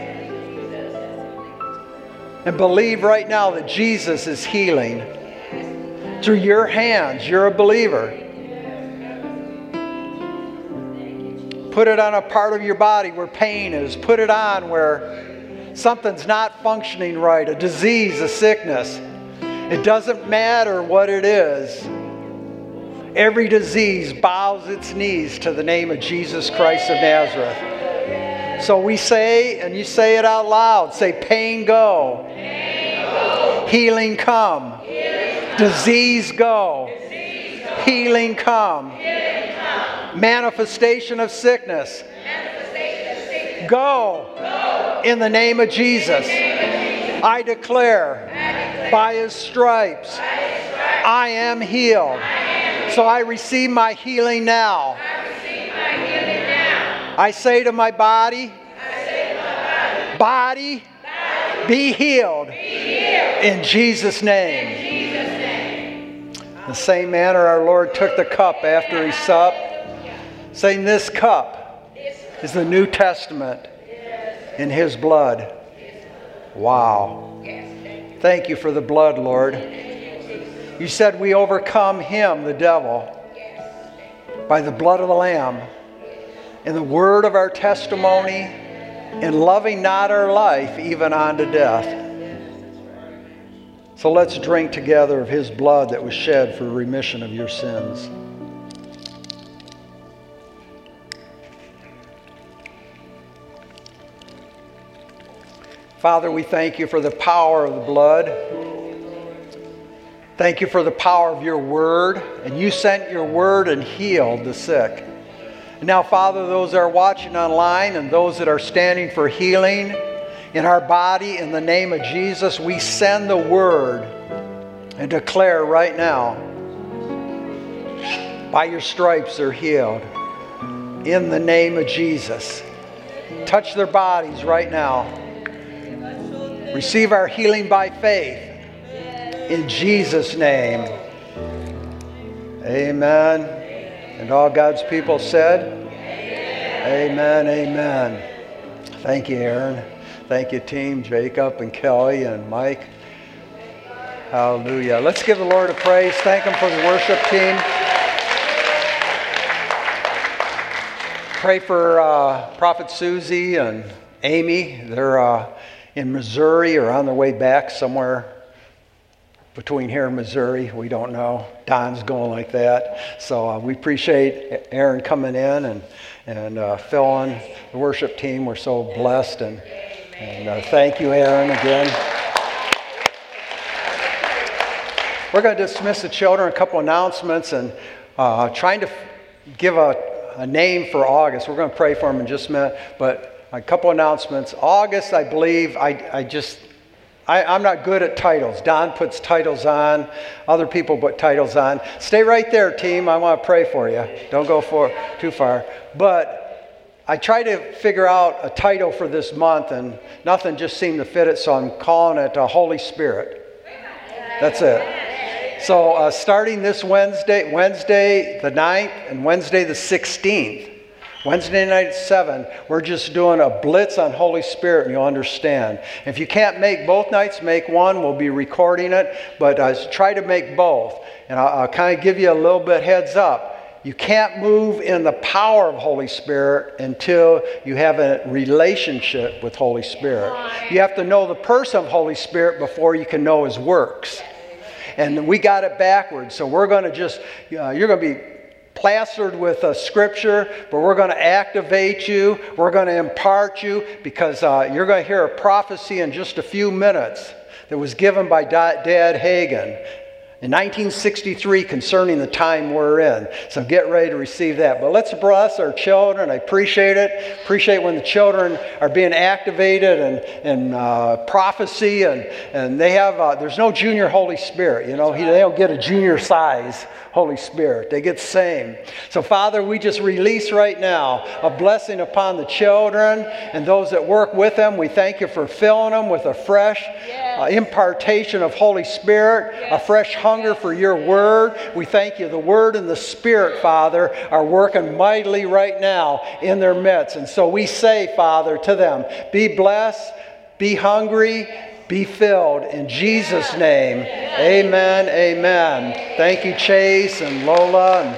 And believe right now that Jesus is healing. Through your hands, you're a believer. Put it on a part of your body where pain is. Put it on where something's not functioning right, a disease, a sickness. It doesn't matter what it is. Every disease bows its knees to the name of Jesus Christ of Nazareth. So we say, and you say it out loud, say, pain go. Pain go. Healing come. Healing. Disease go. Disease go. Healing come. Healing come. Manifestation of sickness. Go. Go in the name of Jesus. I declare, I declare by his stripes, by his stripes I am healed. I am healed. So I receive my healing now. I receive my healing now. I say to my body, I say to my body, body, body be, healed. be healed in Jesus' name. In Jesus' name. In the same manner our Lord took the cup after he supped, saying, "This cup is the New Testament in his blood." Wow. Thank you for the blood, Lord. You said we overcome him, the devil, by the blood of the Lamb and the word of our testimony, and loving not our life even unto death. So let's drink together of his blood that was shed for remission of your sins. Father, we thank you for the power of the blood. Thank you for the power of your word. And you sent your word and healed the sick. And now, Father, those that are watching online and those that are standing for healing in our body, in the name of Jesus, we send the word and declare right now, by your stripes they're healed. In the name of Jesus. Touch their bodies right now. Receive our healing by faith. In Jesus' name. Amen. And all God's people said, Amen, amen. Thank you, Aaron. Thank you, team, Jacob and Kelly and Mike. Hallelujah. Let's give the Lord a praise. Thank him for the worship team. Pray for uh, Prophet Susie and Amy. They're uh, in Missouri or on their way back somewhere between here and Missouri. We don't know. Don's going like that. So uh, we appreciate Aaron coming in and, and uh, filling the worship team. We're so blessed. And, and uh, thank you, Aaron, again. We're going to dismiss the children, a couple announcements, and uh, trying to give a, a name for August. We're going to pray for them in just a minute, but a couple announcements. August, I believe, I, I just, I, I'm not good at titles. Don puts titles on. Other people put titles on. Stay right there, team. I want to pray for you. Don't go for too far. But I tried to figure out a title for this month, and nothing just seemed to fit it, so I'm calling it uh, Holy Spirit. That's it. So uh, starting this Wednesday, Wednesday the ninth and Wednesday the sixteenth, Wednesday night at seven, we're just doing a blitz on Holy Spirit, and you'll understand. If you can't make both nights, make one. We'll be recording it, but uh, try to make both. And I'll, I'll kind of give you a little bit heads up. You can't move in the power of Holy Spirit until you have a relationship with Holy Spirit. You have to know the person of Holy Spirit before you can know His works. And we got it backwards. So we're going to just, uh, you're going to be plastered with uh, Scripture, but we're going to activate you. We're going to impart you, because uh, you're going to hear a prophecy in just a few minutes that was given by Dad Hagin in nineteen sixty-three concerning the time we're in. So get ready to receive that. But let's bless our children. I appreciate it. Appreciate when the children are being activated and, and uh, prophecy. And, and they have, uh, there's no junior Holy Spirit. You know, he, they don't get a junior size Holy Spirit. They get the same. So Father, we just release right now a blessing upon the children and those that work with them. We thank you for filling them with a fresh uh, impartation of Holy Spirit, a fresh hunger for your word. We thank you. The word and the Spirit, Father, are working mightily right now in their midst. And so we say, Father, to them, be blessed, be hungry, be filled. In Jesus' name, amen, amen. Thank you, Chase and Lola. And,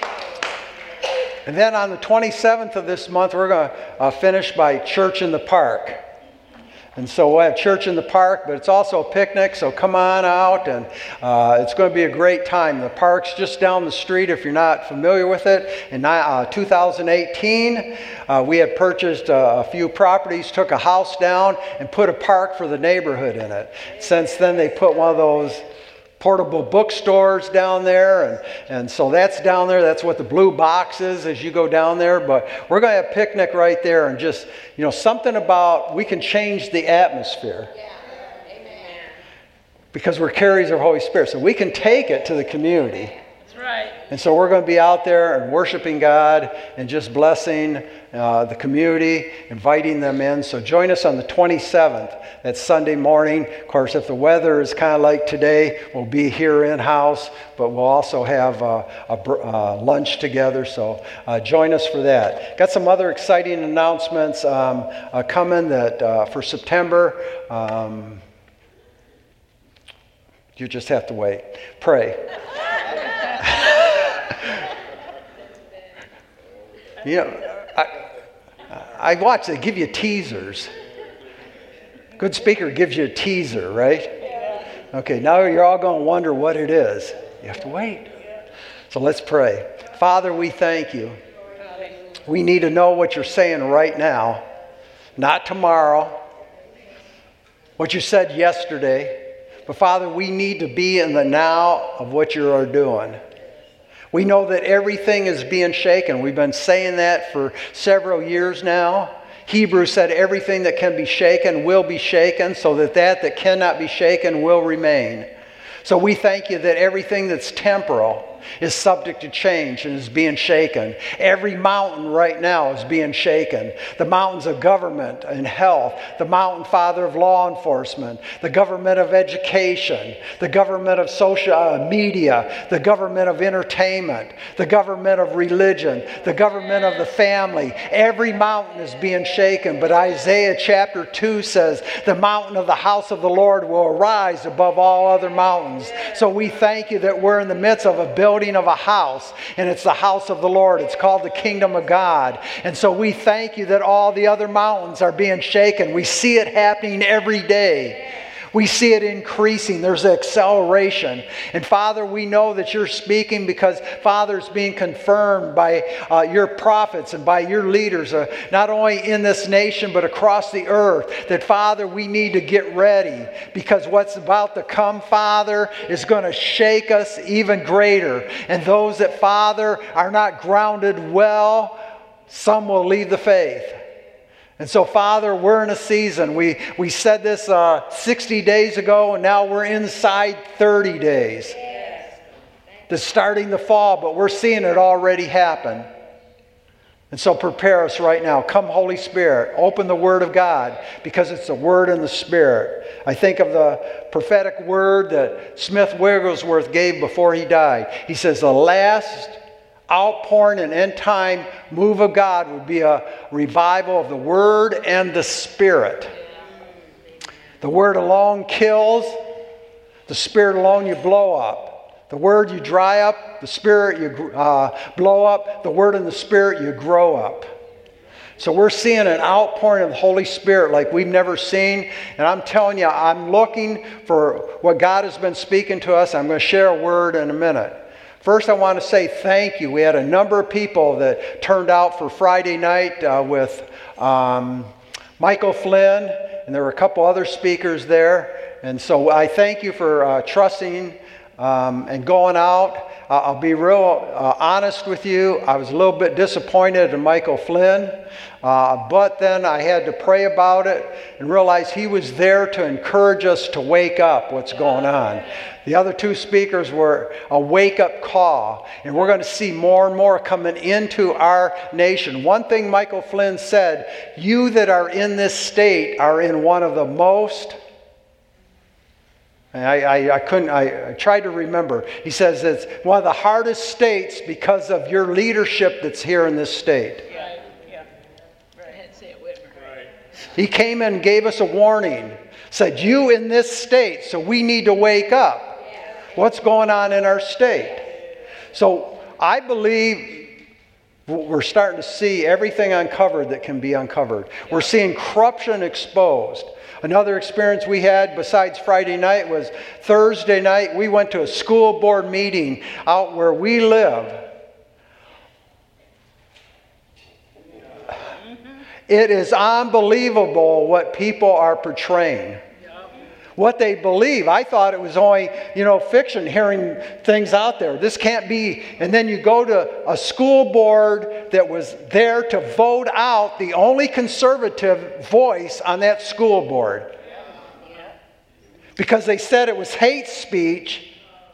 and then on the twenty-seventh of this month, we're going to uh, finish by Church in the Park. And so we'll have church in the park, but it's also a picnic, so come on out, and uh, it's going to be a great time. The park's just down the street if you're not familiar with it. In uh, two thousand eighteen, uh, we had purchased uh, a few properties, took a house down, and put a park for the neighborhood in it. Since then, they put one of those portable bookstores down there, and, and so that's down there. That's what the blue box is as you go down there. But we're going to have a picnic right there, and just, you know, something about we can change the atmosphere. Yeah. Amen. Because we're carriers of the Holy Spirit. So we can take it to the community. That's right. And so we're going to be out there and worshiping God and just blessing uh, the community, inviting them in. So join us on the twenty-seventh. That's Sunday morning. Of course, if the weather is kind of like today, we'll be here in-house, but we'll also have uh, a uh, lunch together. So uh, join us for that. Got some other exciting announcements um, uh, coming that uh, for September. Um, you just have to wait. Pray. You know, I, I watch, they give you teasers. Good speaker gives you a teaser, right? Okay, now you're all going to wonder what it is. You have to wait. So let's pray. Father, we thank you. We need to know what you're saying right now, not tomorrow, what you said yesterday. But Father, we need to be in the now of what you are doing. We know that everything is being shaken. We've been saying that for several years now. Hebrews said everything that can be shaken will be shaken, so that that that cannot be shaken will remain. So we thank you that everything that's temporal is subject to change and is being shaken. Every mountain right now is being shaken. The mountains of government and health, the mountain, Father, of law enforcement, the government of education, the government of social uh, media, the government of entertainment, the government of religion, the government of the family. Every mountain is being shaken. But Isaiah chapter two says, the mountain of the house of the Lord will arise above all other mountains. So we thank you that we're in the midst of a building of a house, and it's the house of the Lord. It's called the kingdom of God. And so we thank you that all the other mountains are being shaken. We see it happening every day. We see it increasing. There's an acceleration. And Father, we know that you're speaking because, Father, it's being confirmed by uh, your prophets and by your leaders, uh, not only in this nation but across the earth, that, Father, we need to get ready because what's about to come, Father, is going to shake us even greater. And those that, Father, are not grounded well, some will leave the faith. And so, Father, we're in a season. We we said this uh, sixty days ago, and now we're inside thirty days. Yes. To starting the fall, but we're seeing it already happen. And so prepare us right now. Come, Holy Spirit, open the Word of God, because it's the Word and the Spirit. I think of the prophetic word that Smith Wigglesworth gave before he died. He says the last outpouring and end time move of God would be a revival of the Word and the Spirit. The Word alone kills. The Spirit alone you blow up. The Word you dry up, the Spirit you uh, blow up, the Word and the Spirit you grow up. So we're seeing an outpouring of the Holy Spirit like we've never seen. And I'm telling you, I'm looking for what God has been speaking to us. I'm going to share a word in a minute. First, I want to say thank you. We had a number of people that turned out for Friday night uh, with um, Michael Flynn, and there were a couple other speakers there. And so I thank you for uh, trusting Um, and going out. uh, I'll be real uh, honest with you. I was a little bit disappointed in Michael Flynn, uh, but then I had to pray about it and realize he was there to encourage us to wake up what's going on. The other two speakers were a wake-up call, and we're going to see more and more coming into our nation. One thing Michael Flynn said, you that are in this state are in one of the most I, I, I couldn't. I, I tried to remember. He says it's one of the hardest states because of your leadership that's here in this state. Yeah, yeah. Right. Say it with me. Right. He came in and gave us a warning. Said, you in this state, so we need to wake up. What's going on in our state? So I believe we're starting to see everything uncovered that can be uncovered. We're seeing corruption exposed. Another experience we had besides Friday night was Thursday night. We went to a school board meeting out where we live. It is unbelievable what people are portraying. What they believe. I thought it was only, you know, fiction, hearing things out there. This can't be. And then you go to a school board that was there to vote out the only conservative voice on that school board. Because they said it was hate speech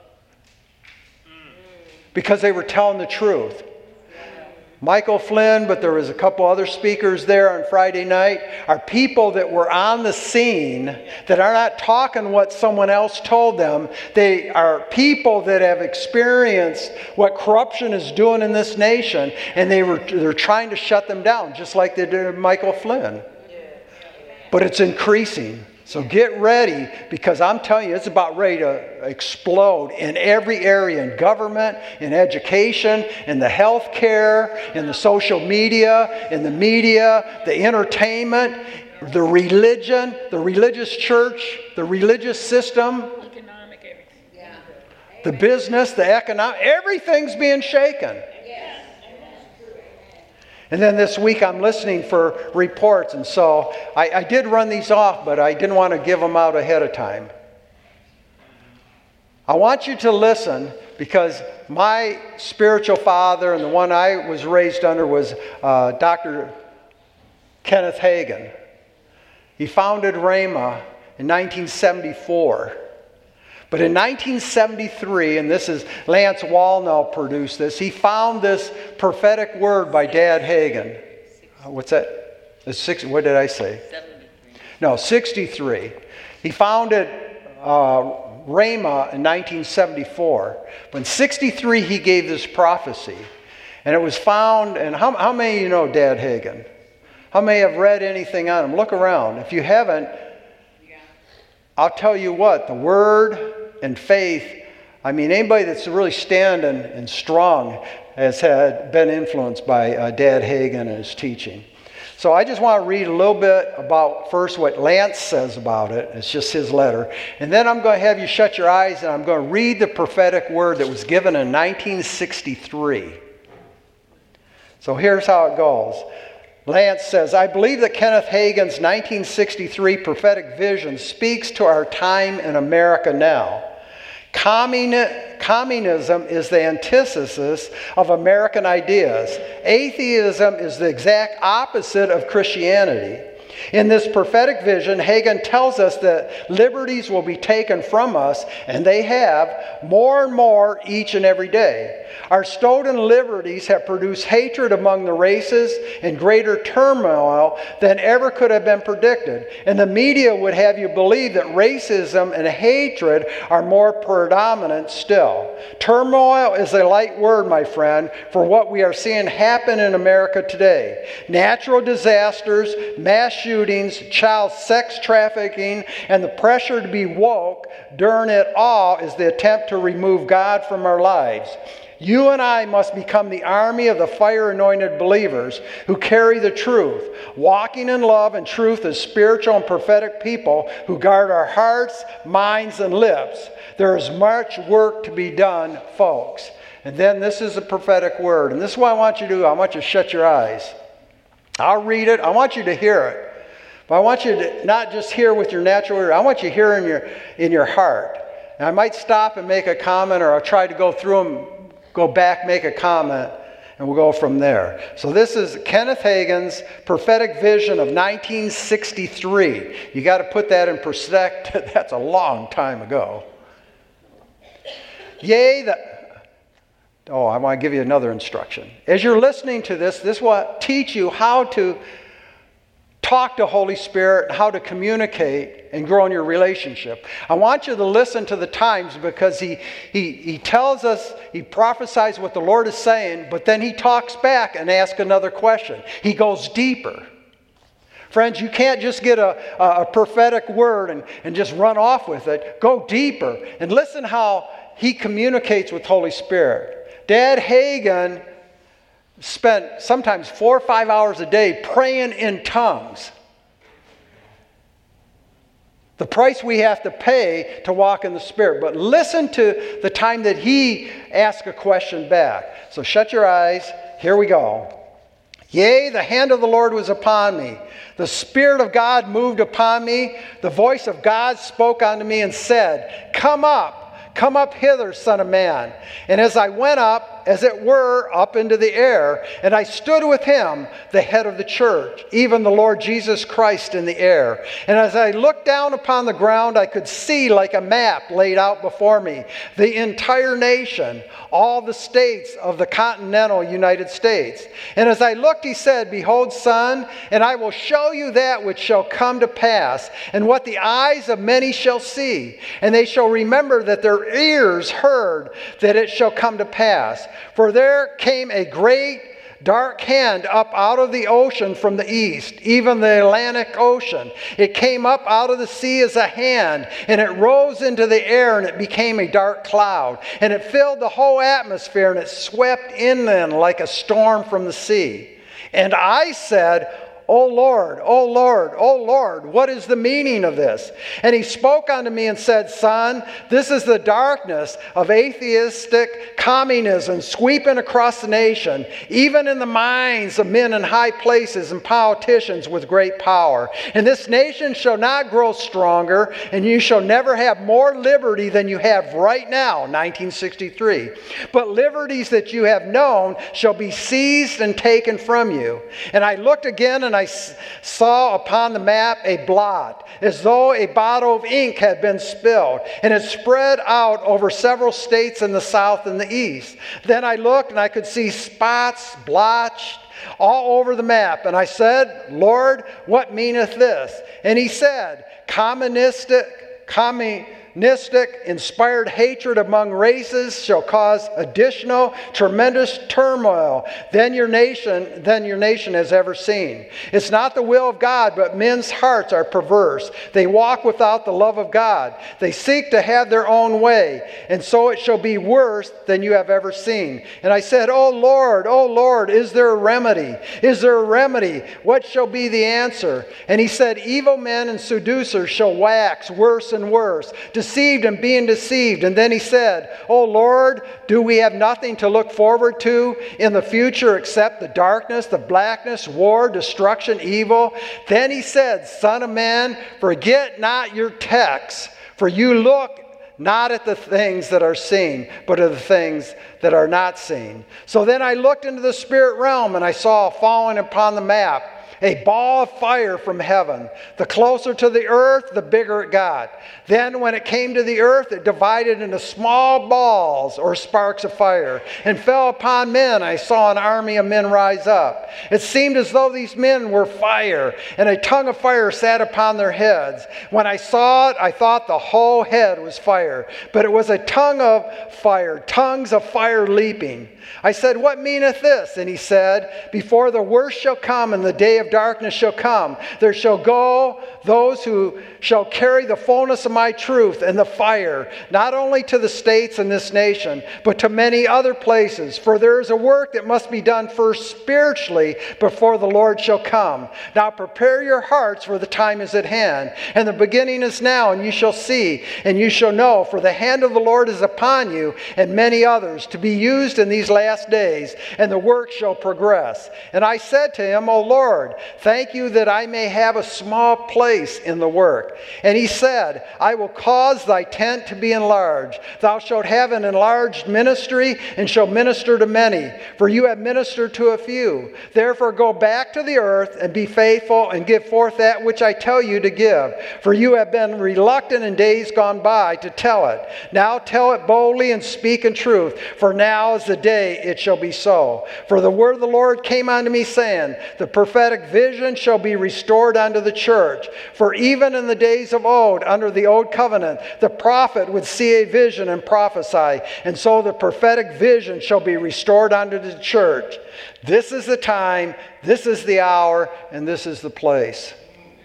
because they were telling the truth. Michael Flynn, but there was a couple other speakers there on Friday night, are people that were on the scene that are not talking what someone else told them. They are people that have experienced what corruption is doing in this nation, and they were they're trying to shut them down, just like they did with Michael Flynn. But it's increasing. So get ready, because I'm telling you, it's about ready to explode in every area, in government, in education, in the healthcare, in the social media, in the media, the entertainment, the religion, the religious church, the religious system, Economic, everything. Yeah. the business, the economic, everything's being shaken. And then this week I'm listening for reports, and so I, I did run these off, but I didn't want to give them out ahead of time. I want you to listen, because my spiritual father and the one I was raised under was uh, Doctor Kenneth Hagin. He founded Rhema in nineteen seventy-four. But in nineteen seventy-three, and this is Lance Wallnall produced this, he found this prophetic word by Dad Hagin. Uh, what's that? It's six, what did I say? seventy-three. No, sixty-three. He founded uh, Rhema in nineteen seventy-four. But in sixty-three, he gave this prophecy. And it was found, and how, how many of you know Dad Hagin? How many have read anything on him? Look around. If you haven't, I'll tell you what, the Word and faith, I mean, anybody that's really standing and strong has had been influenced by uh, Dad Hagin and his teaching. So I just want to read a little bit about first what Lance says about it. It's just his letter. And then I'm going to have you shut your eyes, and I'm going to read the prophetic word that was given in nineteen sixty-three. So here's how it goes. Lance says, I believe that Kenneth Hagin's nineteen sixty-three prophetic vision speaks to our time in America now. Communi- communism is the antithesis of American ideas. Atheism is the exact opposite of Christianity. In this prophetic vision, Hagin tells us that liberties will be taken from us, and they have, more and more each and every day. Our stolen liberties have produced hatred among the races and greater turmoil than ever could have been predicted. And the media would have you believe that racism and hatred are more predominant still. Turmoil is a light word, my friend, for what we are seeing happen in America today. Natural disasters, mass shootings, child sex trafficking, and the pressure to be woke during it all is the attempt to remove God from our lives. You and I must become the army of the fire-anointed believers who carry the truth, walking in love and truth as spiritual and prophetic people who guard our hearts, minds, and lips. There is much work to be done, folks. And then this is a prophetic word. And this is what I want you to do. I want you to shut your eyes. I'll read it. I want you to hear it. But I want you to not just hear with your natural ear. I want you to hear in your, in your heart. And I might stop and make a comment, or I'll try to go through them, go back, make a comment, and we'll go from there. So this is Kenneth Hagin's prophetic vision of nineteen sixty-three. You got to put that in perspective. That's a long time ago. Yea, the... Oh, I want to give you another instruction. As you're listening to this, this will teach you how to talk to Holy Spirit, how to communicate and grow in your relationship. I want you to listen to the times, because he, he, he tells us, he prophesies what the Lord is saying, but then he talks back and asks another question. He goes deeper. Friends, you can't just get a, a prophetic word and, and just run off with it. Go deeper and listen how he communicates with Holy Spirit. Dad Hagin spent sometimes four or five hours a day praying in tongues. The price we have to pay to walk in the Spirit. But listen to the time that he asked a question back. So shut your eyes. Here we go. Yea, the hand of the Lord was upon me. The Spirit of God moved upon me. The voice of God spoke unto me and said, Come up. Come up hither, Son of Man. And as I went up, as it were, up into the air, and I stood with him, the head of the church, even the Lord Jesus Christ in the air. And as I looked down upon the ground, I could see like a map laid out before me, the entire nation, all the states of the continental United States. And as I looked, he said, Behold, son, and I will show you that which shall come to pass, and what the eyes of many shall see. And they shall remember that their ears heard that it shall come to pass. For there came a great dark hand up out of the ocean from the east, even the Atlantic Ocean. It came up out of the sea as a hand, and it rose into the air, and it became a dark cloud. And it filled the whole atmosphere, and it swept inland like a storm from the sea. And I said, O Lord, O Lord, O Lord, what is the meaning of this? And he spoke unto me and said, Son, this is the darkness of atheistic communism sweeping across the nation, even in the minds of men in high places and politicians with great power. And this nation shall not grow stronger, and you shall never have more liberty than you have right now, nineteen sixty-three. But liberties that you have known shall be seized and taken from you. And I looked again, and I saw upon the map a blot, as though a bottle of ink had been spilled, and it spread out over several states in the south and the east. Then I looked, and I could see spots, blotched, all over the map. And I said, Lord, what meaneth this? And he said, communistic, communistic, inspired hatred among races shall cause additional tremendous turmoil than your nation than your nation has ever seen. It's not the will of God, but men's hearts are perverse. They walk without the love of God. They seek to have their own way, and so it shall be worse than you have ever seen. And I said, O Lord, O Lord, is there a remedy? Is there a remedy? What shall be the answer? And he said, evil men and seducers shall wax worse and worse, deceived and being deceived. And then he said, O Lord, do we have nothing to look forward to in the future except the darkness, the blackness, war, destruction, evil? Then he said, Son of man, forget not your texts, for you look not at the things that are seen, but at the things that are not seen. So then I looked into the spirit realm, and I saw falling upon the map a ball of fire from heaven. The closer to the earth, the bigger it got. Then when it came to the earth, it divided into small balls or sparks of fire and fell upon men. I saw an army of men rise up. It seemed as though these men were fire, and a tongue of fire sat upon their heads. When I saw it, I thought the whole head was fire, but it was a tongue of fire, tongues of fire leaping. I said, what meaneth this? And he said, before the worst shall come and the day of darkness shall come, there shall go those who shall carry the fullness of my truth and the fire, not only to the states and this nation, but to many other places. For there is a work that must be done first spiritually before the Lord shall come. Now prepare your hearts, for the time is at hand, and the beginning is now, and you shall see, and you shall know, for the hand of the Lord is upon you, and many others, to be used in these last days, and the work shall progress. And I said to him, O Lord, thank you that I may have a small place in the work. And he said, I will cause thy tent to be enlarged. Thou shalt have an enlarged ministry, and shalt minister to many, for you have ministered to a few. Therefore go back to the earth, and be faithful, and give forth that which I tell you to give. For you have been reluctant in days gone by to tell it. Now tell it boldly, and speak in truth, for now is the day it shall be so. For the word of the Lord came unto me, saying, the prophetic vision shall be restored unto the church. For even in the days of old, under the old covenant, the prophet would see a vision and prophesy, and so the prophetic vision shall be restored unto the church. This is the time, this is the hour, and this is the place.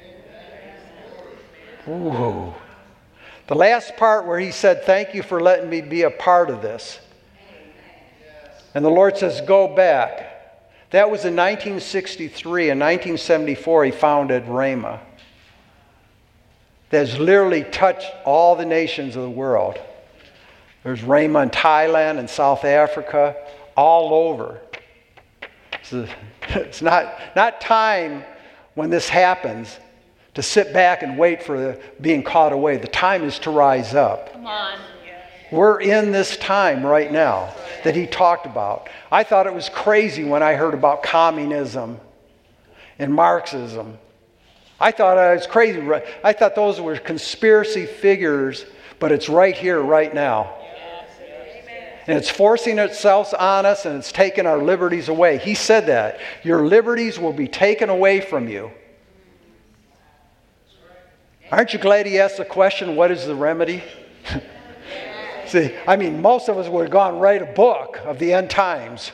Ooh. The last part where he said, thank you for letting me be a part of this. And the Lord says, go back. That was in nineteen sixty-three. In nineteen seventy-four, he founded Rhema. That has literally touched all the nations of the world. There's Rhema in Thailand and South Africa, all over. So it's not, not time when this happens to sit back and wait for the being caught away. The time is to rise up. Come on. We're in this time right now that he talked about. I thought it was crazy when I heard about communism and Marxism. I thought I was crazy. I thought those were conspiracy figures, but it's right here, right now. And it's forcing itself on us, and it's taking our liberties away. He said that. Your liberties will be taken away from you. Aren't you glad he asked the question, what is the remedy? See, I mean, most of us would have gone write a book of the end times.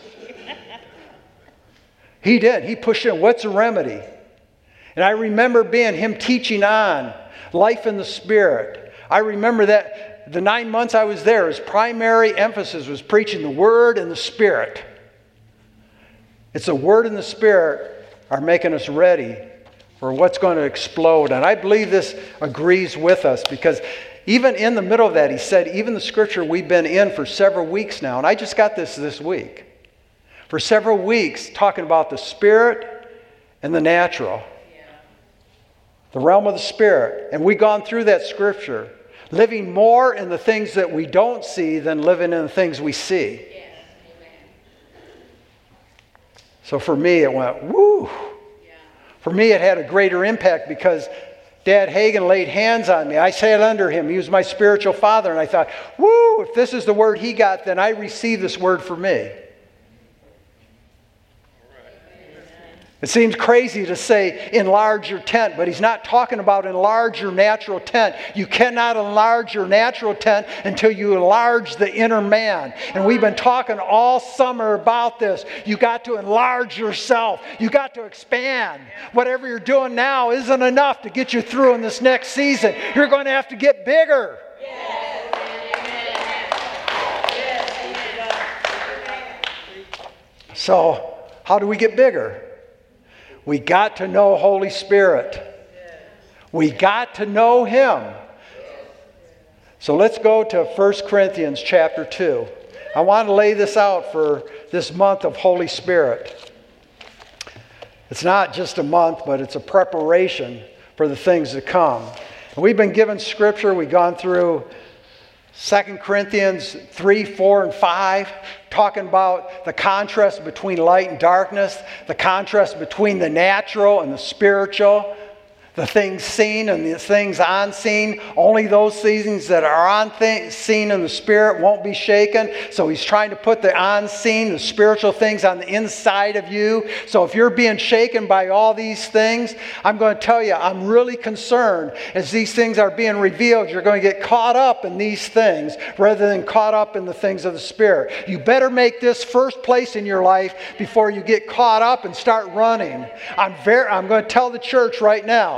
He did. He pushed in, what's the remedy? And I remember being him teaching on life in the Spirit. I remember that the nine months I was there, his primary emphasis was preaching the Word and the Spirit. It's the Word and the Spirit are making us ready for what's going to explode. And I believe this agrees with us, because even in the middle of that, he said, even the scripture we've been in for several weeks now, and I just got this this week, for several weeks talking about the Spirit and the natural, the realm of the Spirit. And we've gone through that scripture, living more in the things that we don't see than living in the things we see. So for me, it went, woo. For me, it had a greater impact because Dad Hagin laid hands on me. I sat under him. He was my spiritual father. And I thought, woo, if this is the word he got, then I receive this word for me. It seems crazy to say enlarge your tent, but he's not talking about enlarge your natural tent. You cannot enlarge your natural tent until you enlarge the inner man. And we've been talking all summer about this. You got to enlarge yourself. You got to expand. Whatever you're doing now isn't enough to get you through in this next season. You're going to have to get bigger. So, how do we get bigger? We got to know Holy Spirit. We got to know Him. So let's go to First Corinthians chapter two. I want to lay this out for this month of Holy Spirit. It's not just a month, but it's a preparation for the things to come. And we've been given Scripture. We've gone through Second Corinthians three, four, and five, talking about the contrast between light and darkness, the contrast between the natural and the spiritual, the things seen and the things unseen. Only those things that are on th- seen in the spirit won't be shaken. So he's trying to put the unseen, the spiritual things on the inside of you. So if you're being shaken by all these things, I'm going to tell you, I'm really concerned as these things are being revealed. You're going to get caught up in these things rather than caught up in the things of the spirit. You better make this first place in your life before you get caught up and start running. I'm very, I'm going to tell the church right now,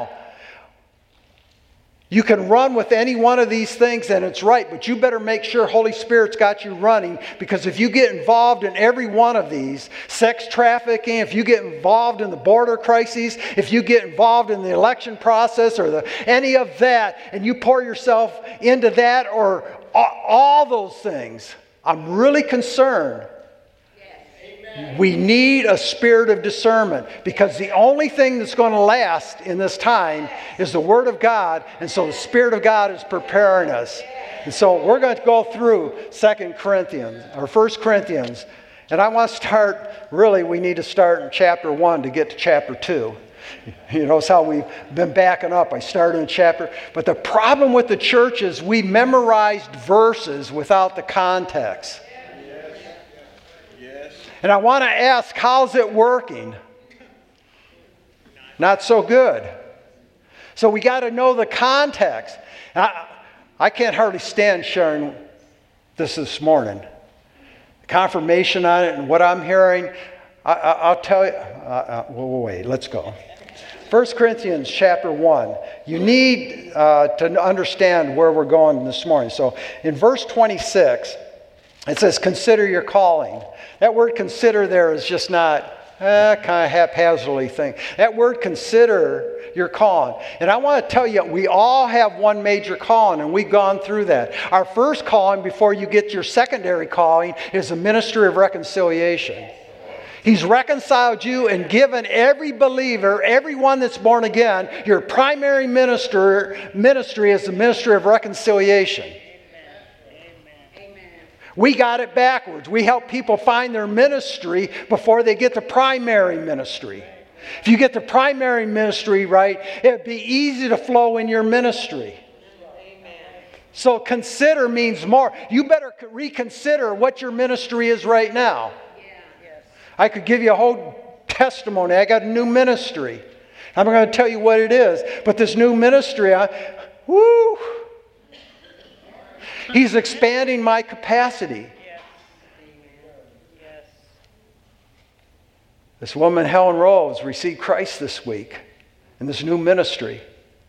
you can run with any one of these things and it's right, but you better make sure Holy Spirit's got you running, because if you get involved in every one of these, sex trafficking, if you get involved in the border crises, if you get involved in the election process or the, any of that, and you pour yourself into that or all, all those things, I'm really concerned. We need a spirit of discernment, because the only thing that's going to last in this time is the Word of God. And so the Spirit of God is preparing us. And so we're going to go through Second Corinthians or First Corinthians. And I want to start, really, we need to start in chapter one to get to chapter two. You know, it's how we've been backing up. I started in chapter. But the problem with the church is we memorized verses without the context. And I want to ask, how's it working? Not so good. So we got to know the context. I, I can't hardly stand sharing this this morning. Confirmation on it and what I'm hearing, I, I, I'll tell you. Uh, uh, well, wait, let's go. First Corinthians chapter one. You need uh, to understand where we're going this morning. So in verse twenty-six, it says, consider your calling. That word consider there is just not eh, kind of haphazardly thing. That word consider your calling. And I want to tell you, we all have one major calling, and we've gone through that. Our first calling before you get your secondary calling is the ministry of reconciliation. He's reconciled you and given every believer, everyone that's born again, your primary minister, ministry is the ministry of reconciliation. We got it backwards. We help people find their ministry before they get the primary ministry. If you get the primary ministry right, it'd be easy to flow in your ministry. So consider means more. You better reconsider what your ministry is right now. I could give you a whole testimony. I got a new ministry. I'm going to tell you what it is. But this new ministry, I, whoo, He's expanding my capacity. Yes. Yes. This woman, Helen Rose, received Christ this week in this new ministry.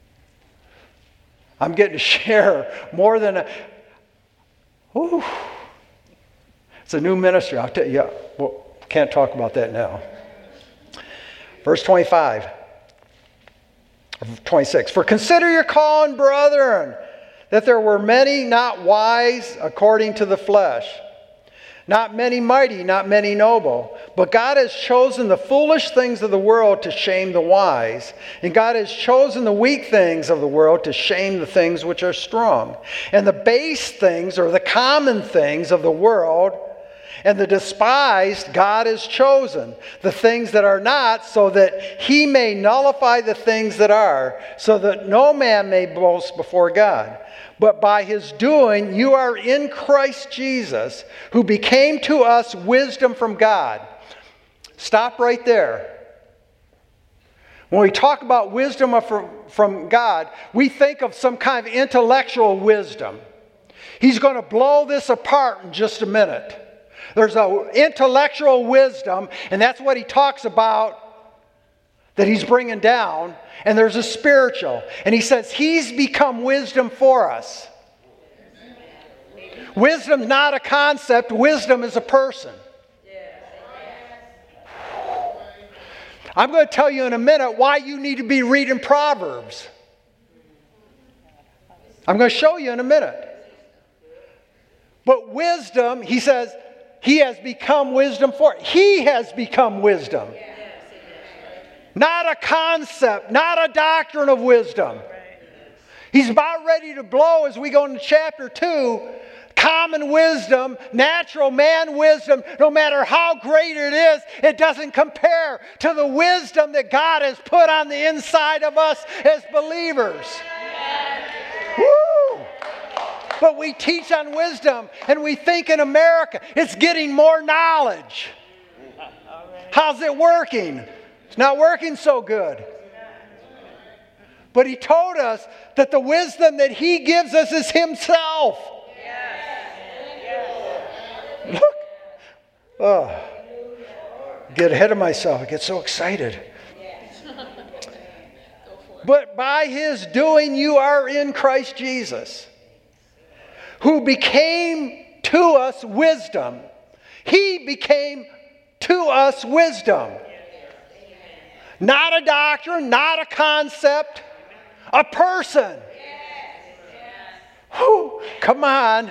I'm getting to share more than a... Whew. It's a new ministry. I'll tell you. Yeah, well, can't talk about that now. Verse twenty-five. twenty-six. For consider your calling, brethren, that there were many not wise according to the flesh, not many mighty, not many noble. But God has chosen the foolish things of the world to shame the wise. And God has chosen the weak things of the world to shame the things which are strong. And the base things, or the common things of the world, and the despised God has chosen, the things that are not, so that He may nullify the things that are, so that no man may boast before God. But by His doing, you are in Christ Jesus, who became to us wisdom from God. Stop right there. When we talk about wisdom from God, we think of some kind of intellectual wisdom. He's going to blow this apart in just a minute. There's an intellectual wisdom, and that's what he talks about that he's bringing down. And there's a spiritual. And he says He's become wisdom for us. Wisdom's not a concept. Wisdom is a person. I'm going to tell you in a minute why you need to be reading Proverbs. I'm going to show you in a minute. But wisdom, he says, He has become wisdom for it. He has become wisdom. Not a concept, not a doctrine of wisdom. He's about ready to blow as we go into chapter two. Common wisdom, natural man wisdom, no matter how great it is, it doesn't compare to the wisdom that God has put on the inside of us as believers. Woo! But we teach on wisdom, and we think in America it's getting more knowledge. How's it working? It's not working so good. But he told us that the wisdom that he gives us is himself. Look. Oh. Get ahead of myself. I get so excited. But by his doing, you are in Christ Jesus, who became to us wisdom. He became to us wisdom. Not a doctrine, not a concept, a person. Whew, come on.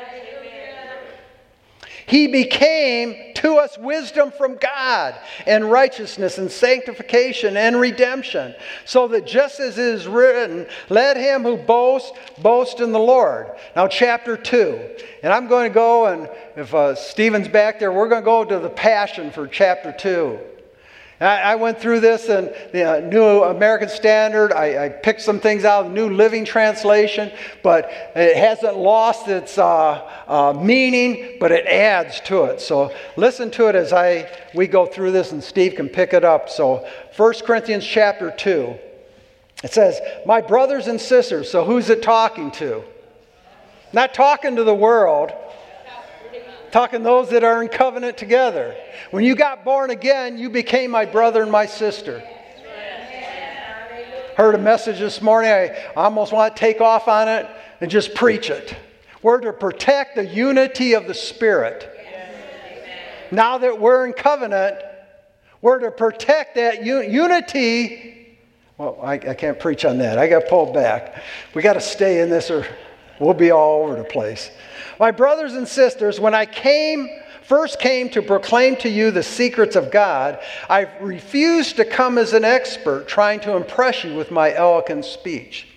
He became to us wisdom from God and righteousness and sanctification and redemption. So that just as it is written, let him who boasts, boast in the Lord. Now chapter two. And I'm going to go, and if uh, Stephen's back there, we're going to go to the Passion for chapter two. I went through this in the New American Standard. I, I picked some things out of the New Living Translation, but it hasn't lost its uh, uh, meaning, but it adds to it. So listen to it as I we go through this, and Steve can pick it up. So First Corinthians chapter two. It says, my brothers and sisters. So who's it talking to? Not talking to the world. Talking those that are in covenant together. When you got born again, you became my brother and my sister. Heard a message this morning. I almost want to take off on it and just preach it. We're to protect the unity of the Spirit. Now that we're in covenant, we're to protect that un- unity. Well, I, I can't preach on that. I got pulled back. We got to stay in this or we'll be all over the place. My brothers and sisters, when I came, first came to proclaim to you the secrets of God, I refused to come as an expert trying to impress you with my eloquent speech.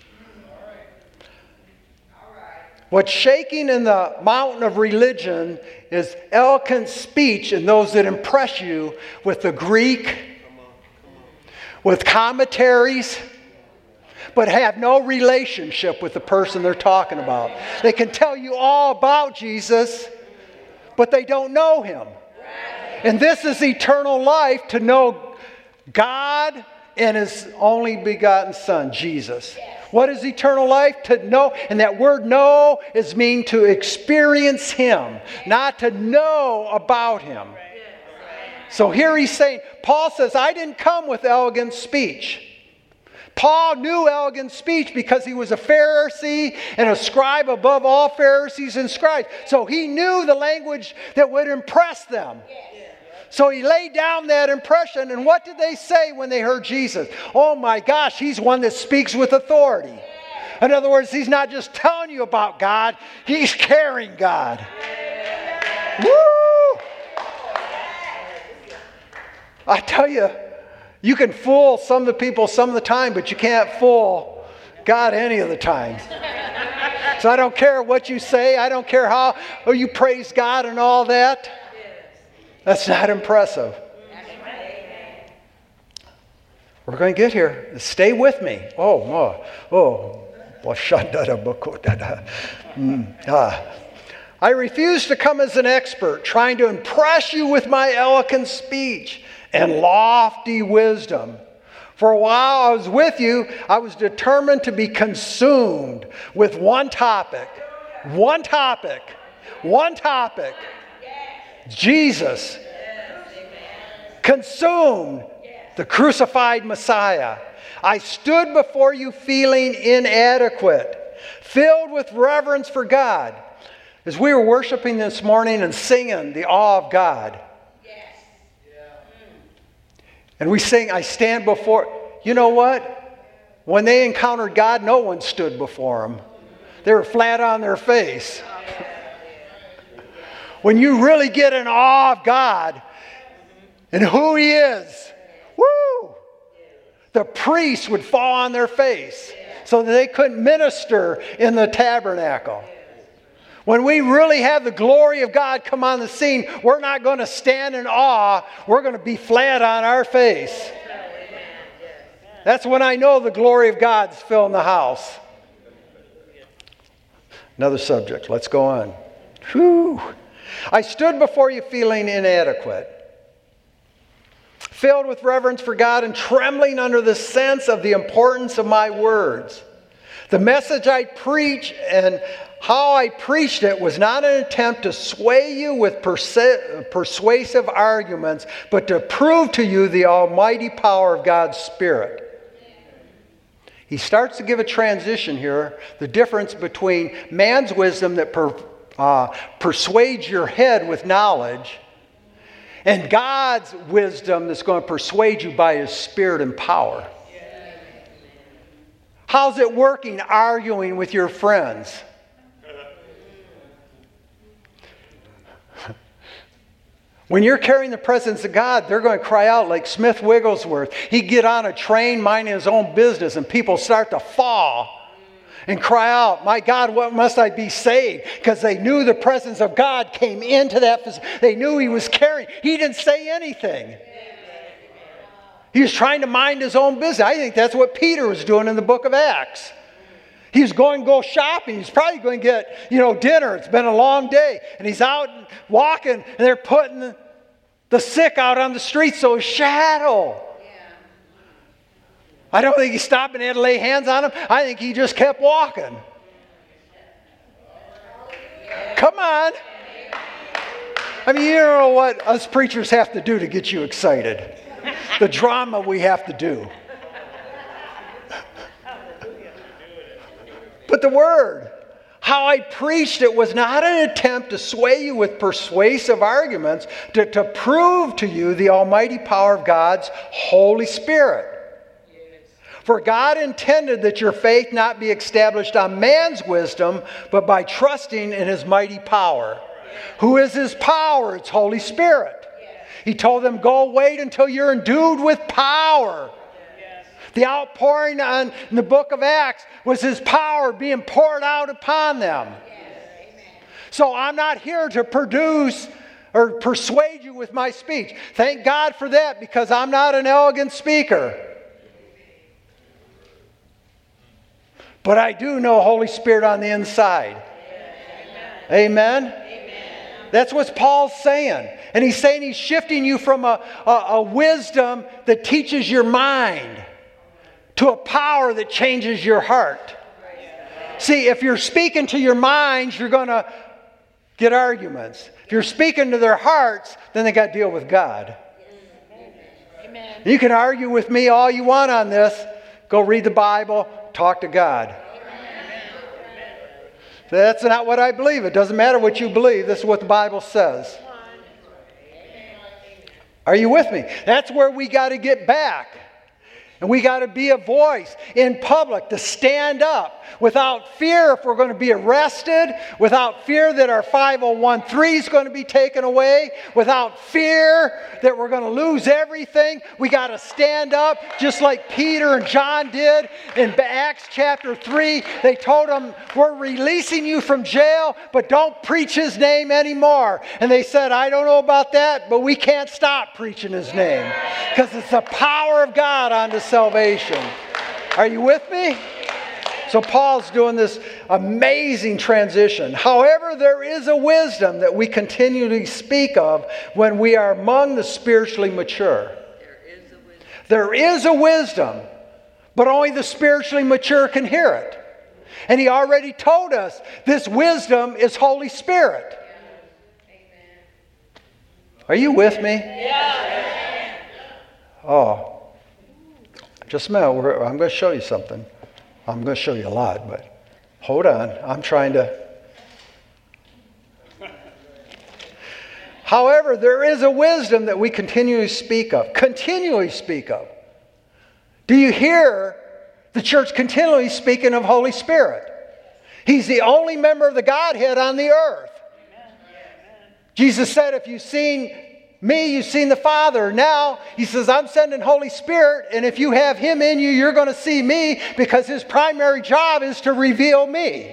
What's shaking in the mountain of religion is eloquent speech in those that impress you with the Greek, with commentaries, but have no relationship with the person they're talking about. They can tell you all about Jesus, but they don't know him. And this is eternal life, to know God and his only begotten Son, Jesus. What is eternal life? To know, and that word know is mean to experience him, not to know about him. So here he's saying, Paul says, I didn't come with elegant speech. Paul knew elegant speech because he was a Pharisee and a scribe above all Pharisees and scribes. So he knew the language that would impress them. So he laid down that impression. And what did they say when they heard Jesus? Oh my gosh, he's one that speaks with authority. In other words, he's not just telling you about God, he's carrying God. Woo! I tell you, you can fool some of the people some of the time, but you can't fool God any of the time. So I don't care what you say. I don't care how oh, you praise God and all that. That's not impressive. We're going to get here. Stay with me. Oh, oh, oh. Mm, ah. I refuse to come as an expert, trying to impress you with my eloquent speech and lofty wisdom. For a while I was with you, I was determined to be consumed with one topic. One topic. One topic. Jesus. Consumed. The crucified Messiah. I stood before you feeling inadequate, filled with reverence for God. As we were worshiping this morning and singing the awe of God, and we sing, I stand before, you know what? When they encountered God, no one stood before him. They were flat on their face. When you really get in awe of God and who he is, woo! The priests would fall on their face. so that they couldn't minister in the tabernacle. When we really have the glory of God come on the scene, we're not going to stand in awe. We're going to be flat on our face. That's when I know the glory of God's filling the house. Another subject. Let's go on. Whew. I stood before you feeling inadequate, filled with reverence for God and trembling under the sense of the importance of my words. The message I preach and how I preached it was not an attempt to sway you with persu- persuasive arguments, but to prove to you the almighty power of God's Spirit. He starts to give a transition here, the difference between man's wisdom that per, uh, persuades your head with knowledge and God's wisdom that's going to persuade you by His Spirit and power. How's it working arguing with your friends? When you're carrying the presence of God, they're going to cry out like Smith Wigglesworth. He'd get on a train minding his own business and people start to fall and cry out, my God, what must I be saved? Because they knew the presence of God came into that facility. They knew He was carrying. He didn't say anything. He was trying to mind his own business. I think that's what Peter was doing in the book of Acts. He was going to go shopping. He's probably going to get, you know, dinner. It's been a long day. And he's out walking, and they're putting the sick out on the street, so a shadow. Yeah. I don't think he stopped and had to lay hands on him. I think he just kept walking. Come on. I mean, you don't know what us preachers have to do to get you excited. The drama we have to do. But the word, how I preached it was not an attempt to sway you with persuasive arguments, to, to prove to you the almighty power of God's Holy Spirit. Yes. For God intended that your faith not be established on man's wisdom, but by trusting in His mighty power. Who is His power? It's Holy Spirit. Yes. He told them, go wait until you're endued with power. The outpouring on, in the book of Acts was His power being poured out upon them. Yes. So I'm not here to produce or persuade you with my speech. Thank God for that, because I'm not an elegant speaker. But I do know Holy Spirit on the inside. Amen? Amen? Amen. That's what Paul's saying. And he's saying he's shifting you from a, a, a wisdom that teaches your mind to a power that changes your heart. See, if you're speaking to your minds, you're going to get arguments. If you're speaking to their hearts, then they got to deal with God. Amen. You can argue with me all you want on this. Go read the Bible, talk to God. Amen. That's not what I believe. It doesn't matter what you believe. This is what the Bible says. Are you with me? That's where we got to get back. And we got to be a voice in public to stand up without fear if we're going to be arrested, without fear that our five oh one c three is going to be taken away, without fear that we're going to lose everything. We got to stand up just like Peter and John did in Acts chapter three. They told them, we're releasing you from jail, but don't preach His name anymore. And they said, I don't know about that, but we can't stop preaching His name because it's the power of God unto salvation. Are you with me? So Paul's doing this amazing transition. However, there is a wisdom that we continually speak of when we are among the spiritually mature. There is a wisdom. There is a wisdom, but only the spiritually mature can hear it. And he already told us this wisdom is Holy Spirit. Are you with me? Yeah. Oh. Just a minute, we're, I'm going to show you something. I'm going to show you a lot, but hold on. I'm trying to... However, there is a wisdom that we continually speak of. Continually speak of. Do you hear the church continually speaking of Holy Spirit? He's the only member of the Godhead on the earth. Jesus said, if you've seen me, you've seen the Father. Now, he says, I'm sending Holy Spirit, and if you have him in you, you're going to see me, because his primary job is to reveal me.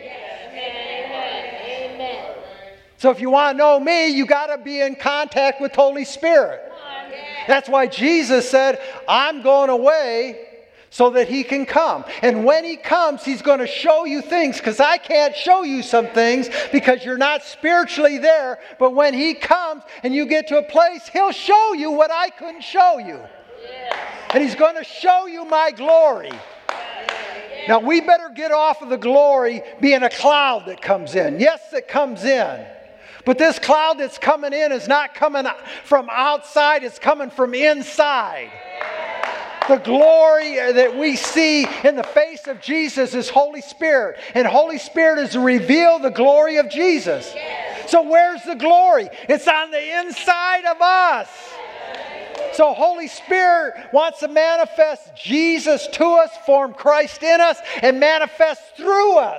Amen. So if you want to know me, you got to be in contact with Holy Spirit. That's why Jesus said, I'm going away so that he can come. And when he comes, he's going to show you things, because I can't show you some things because you're not spiritually there. But when he comes and you get to a place, he'll show you what I couldn't show you. And he's going to show you my glory. Now, we better get off of the glory being a cloud that comes in. Yes, it comes in. But this cloud that's coming in is not coming from outside, it's coming from inside. The glory that we see in the face of Jesus is Holy Spirit. And Holy Spirit is to reveal the glory of Jesus. So where's the glory? It's on the inside of us. So Holy Spirit wants to manifest Jesus to us, form Christ in us, and manifest through us.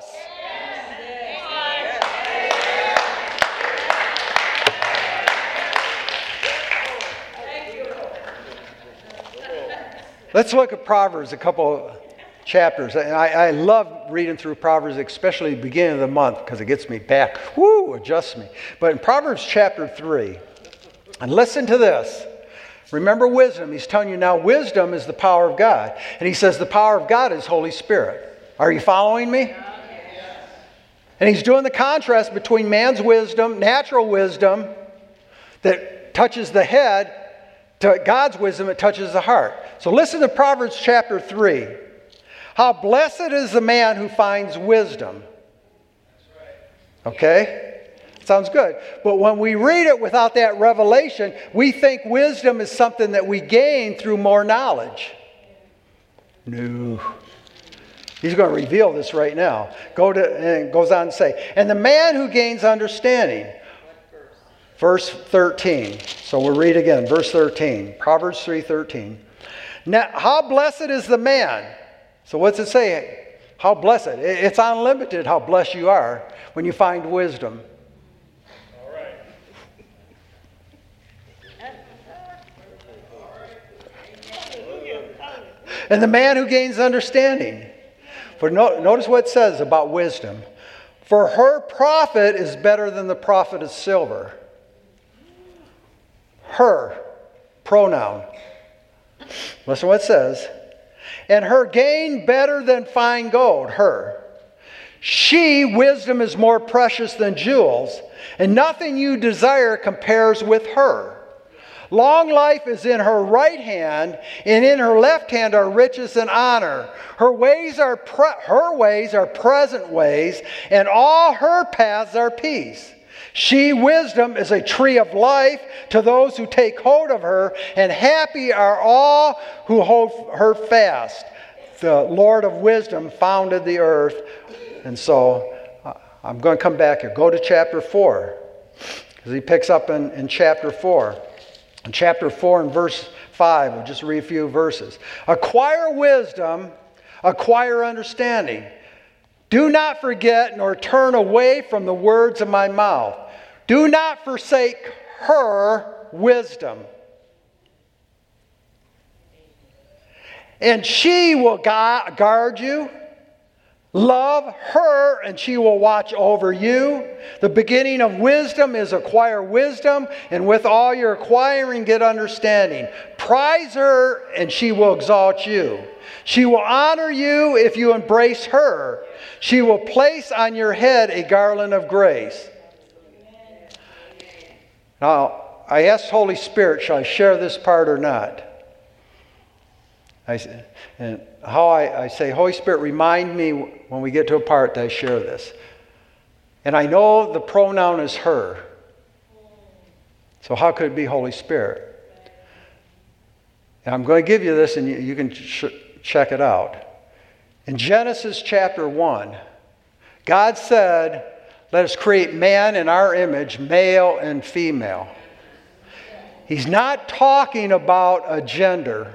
Let's look at Proverbs, a couple of chapters. And I, I love reading through Proverbs, especially the beginning of the month, because it gets me back. Woo, adjusts me. But in Proverbs chapter three, and listen to this. Remember wisdom. He's telling you now wisdom is the power of God. And he says the power of God is Holy Spirit. Are you following me? And he's doing the contrast between man's wisdom, natural wisdom, that touches the head, to God's wisdom that touches the heart. So listen to Proverbs chapter three. How blessed is the man who finds wisdom. Okay? Sounds good. But when we read it without that revelation, we think wisdom is something that we gain through more knowledge. No. He's going to reveal this right now. Go to, and it goes on to say, and the man who gains understanding. Verse thirteen. So we'll read again. Verse thirteen. Proverbs three thirteen. Now, how blessed is the man. So what's it say? How blessed. It's unlimited how blessed you are when you find wisdom. All right. And the man who gains understanding. For no, notice what it says about wisdom. For her profit is better than the profit of silver. Her, pronoun. Listen to what it says. And her gain better than fine gold, her. She, wisdom, is more precious than jewels, and nothing you desire compares with her. Long life is in her right hand, and in her left hand are riches and honor. Her ways are pre- her ways are present ways, and all her paths are peace. She, wisdom, is a tree of life to those who take hold of her, and happy are all who hold her fast. The Lord of wisdom founded the earth. And so uh, I'm going to come back here. Go to chapter four, because he picks up in, in chapter four. In chapter four and verse five, we'll just read a few verses. Acquire wisdom, acquire understanding. Do not forget nor turn away from the words of my mouth. Do not forsake her wisdom. And she will guard you. Love her, and she will watch over you. The beginning of wisdom is acquire wisdom, and with all your acquiring, get understanding. Prize her, and she will exalt you. She will honor you if you embrace her. She will place on your head a garland of grace. Now, I asked Holy Spirit, shall I share this part or not? I, and how I, I say, Holy Spirit, remind me when we get to a part that I share this. And I know the pronoun is her. So how could it be Holy Spirit? And I'm going to give you this, and you, you can ch- check it out. In Genesis chapter one, God said, let us create man in our image, male and female. He's not talking about a gender.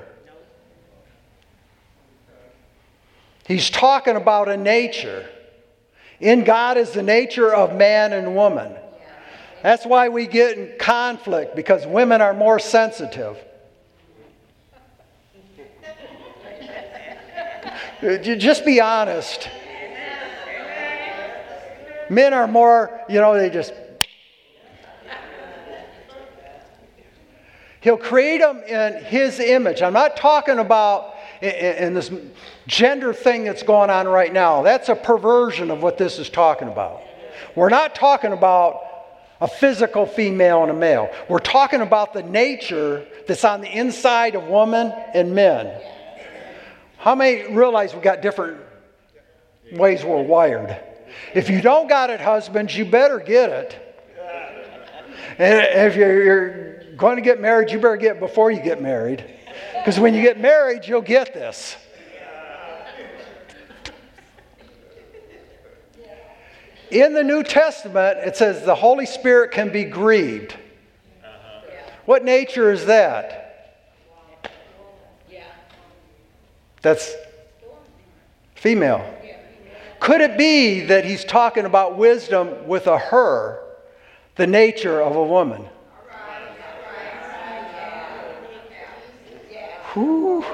He's talking about a nature. In God is the nature of man and woman. That's why we get in conflict, because women are more sensitive. Just be honest. Men are more, you know, they just... He'll create them in His image. I'm not talking about in, in this gender thing that's going on right now. That's a perversion of what this is talking about. We're not talking about a physical female and a male. We're talking about the nature that's on the inside of women and men. How many realize we've got different ways we're wired? If you don't got it, husbands, you better get it. And if you're, you're going to get married, you better get it before you get married. Because when you get married, you'll get this. In the New Testament, it says the Holy Spirit can be grieved. What nature is that? That's female. Could it be that he's talking about wisdom with a her, the nature of a woman? Whew.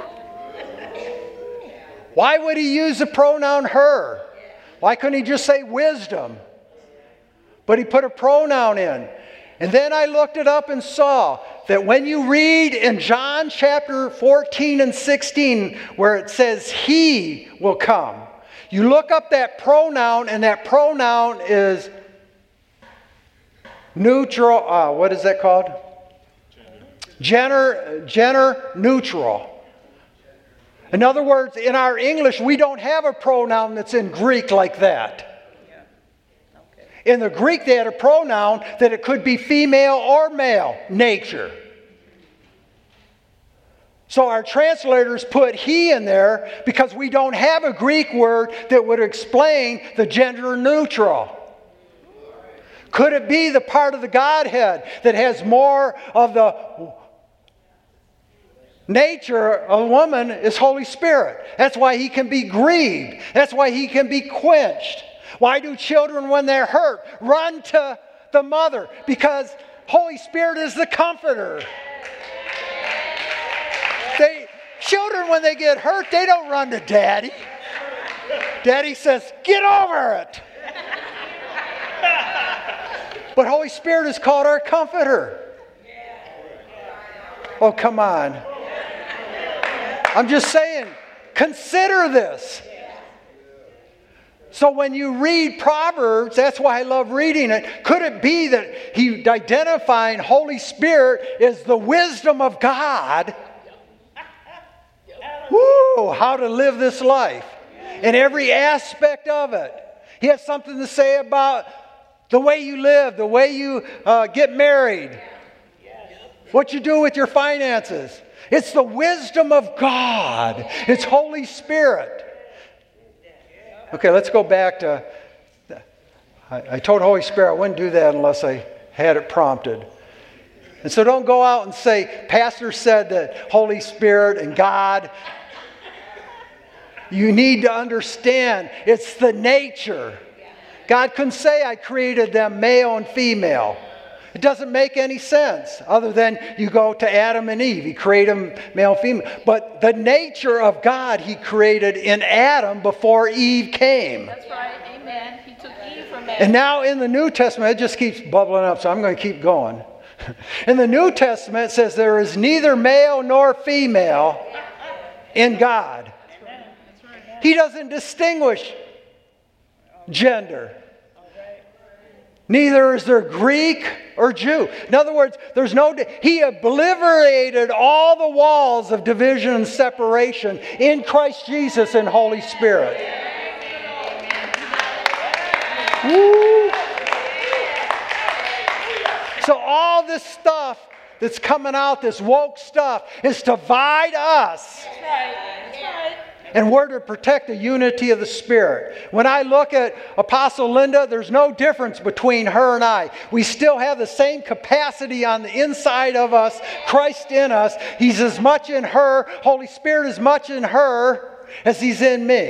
Why would he use the pronoun her? Why couldn't he just say wisdom? But he put a pronoun in. And then I looked it up and saw that when you read in John chapter fourteen and sixteen, where it says he will come, you look up that pronoun, and that pronoun is neutral. Uh, what is that called? Gender, gender neutral. In other words, in our English, we don't have a pronoun that's in Greek like that. In the Greek, they had a pronoun that it could be female or male, nature. So our translators put he in there because we don't have a Greek word that would explain the gender neutral. Could it be the part of the Godhead that has more of the nature of a woman is Holy Spirit? That's why he can be grieved. That's why he can be quenched. Why do children, when they're hurt, run to the mother? Because Holy Spirit is the comforter. They, children, when they get hurt, they don't run to Daddy. Daddy says, get over it. But Holy Spirit is called our comforter. Oh, come on. I'm just saying, consider this. So when you read Proverbs, that's why I love reading it. Could it be that he identifying Holy Spirit is the wisdom of God? Woo, how to live this life in every aspect of it. He has something to say about the way you live, the way you uh, get married, what you do with your finances. It's the wisdom of God. It's Holy Spirit. Okay, let's go back to... I, I told Holy Spirit I wouldn't do that unless I had it prompted. And so don't go out and say, Pastor said that Holy Spirit and God... You need to understand it's the nature. God couldn't say I created them male and female. It doesn't make any sense other than you go to Adam and Eve. He created them male and female. But the nature of God he created in Adam before Eve came. That's right. Amen. He took Eve from Adam. And now in the New Testament, it just keeps bubbling up, so I'm going to keep going. In the New Testament, it says there is neither male nor female in God. He doesn't distinguish gender. Neither is there Greek or Jew. In other words, there's no. He obliterated all the walls of division and separation in Christ Jesus and Holy Spirit. Woo. So all this stuff that's coming out, this woke stuff, is to divide us. That's right. That's right. And we're to protect the unity of the Spirit. When I look at Apostle Linda, there's no difference between her and I. We still have the same capacity on the inside of us, Christ in us. He's as much in her, Holy Spirit as much in her as He's in me.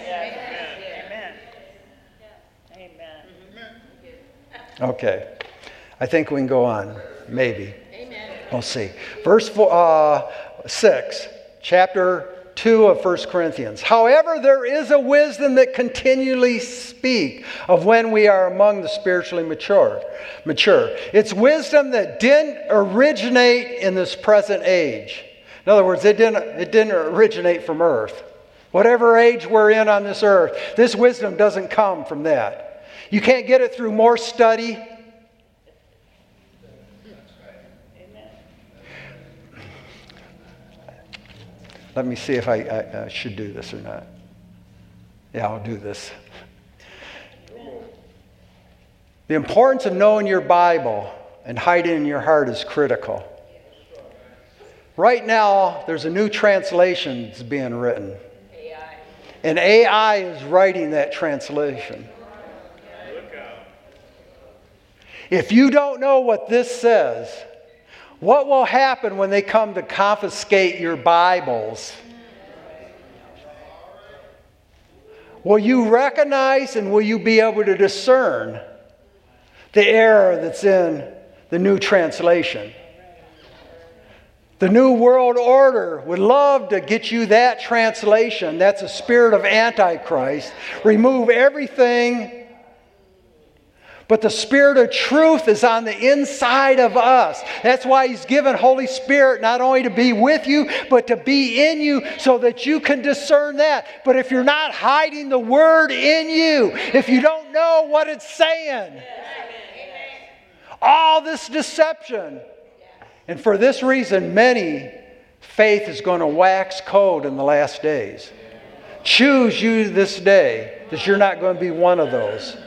Yes. Amen. Amen. Okay. I think we can go on. Maybe. Amen. We'll see. Verse four, uh, six, chapter two of First Corinthians. However, there is a wisdom that continually speak of when we are among the spiritually mature. Mature. It's wisdom that didn't originate in this present age. In other words, it didn't, it didn't originate from earth. Whatever age we're in on this earth, this wisdom doesn't come from that. You can't get it through more study. Let me see if I, I, I should do this or not. Yeah, I'll do this. The importance of knowing your Bible and hiding it in your heart is critical. Right now, there's a new translation that's being written. And A I is writing that translation. If you don't know what this says, what will happen when they come to confiscate your Bibles? Will you recognize and will you be able to discern the error that's in the new translation? The New World Order would love to get you that translation. That's a spirit of Antichrist. Remove everything. But the Spirit of truth is on the inside of us. That's why He's given Holy Spirit not only to be with you, but to be in you so that you can discern that. But if you're not hiding the Word in you, if you don't know what it's saying, all this deception. And for this reason, many faith is going to wax cold in the last days. Choose you this day that you're not going to be one of those.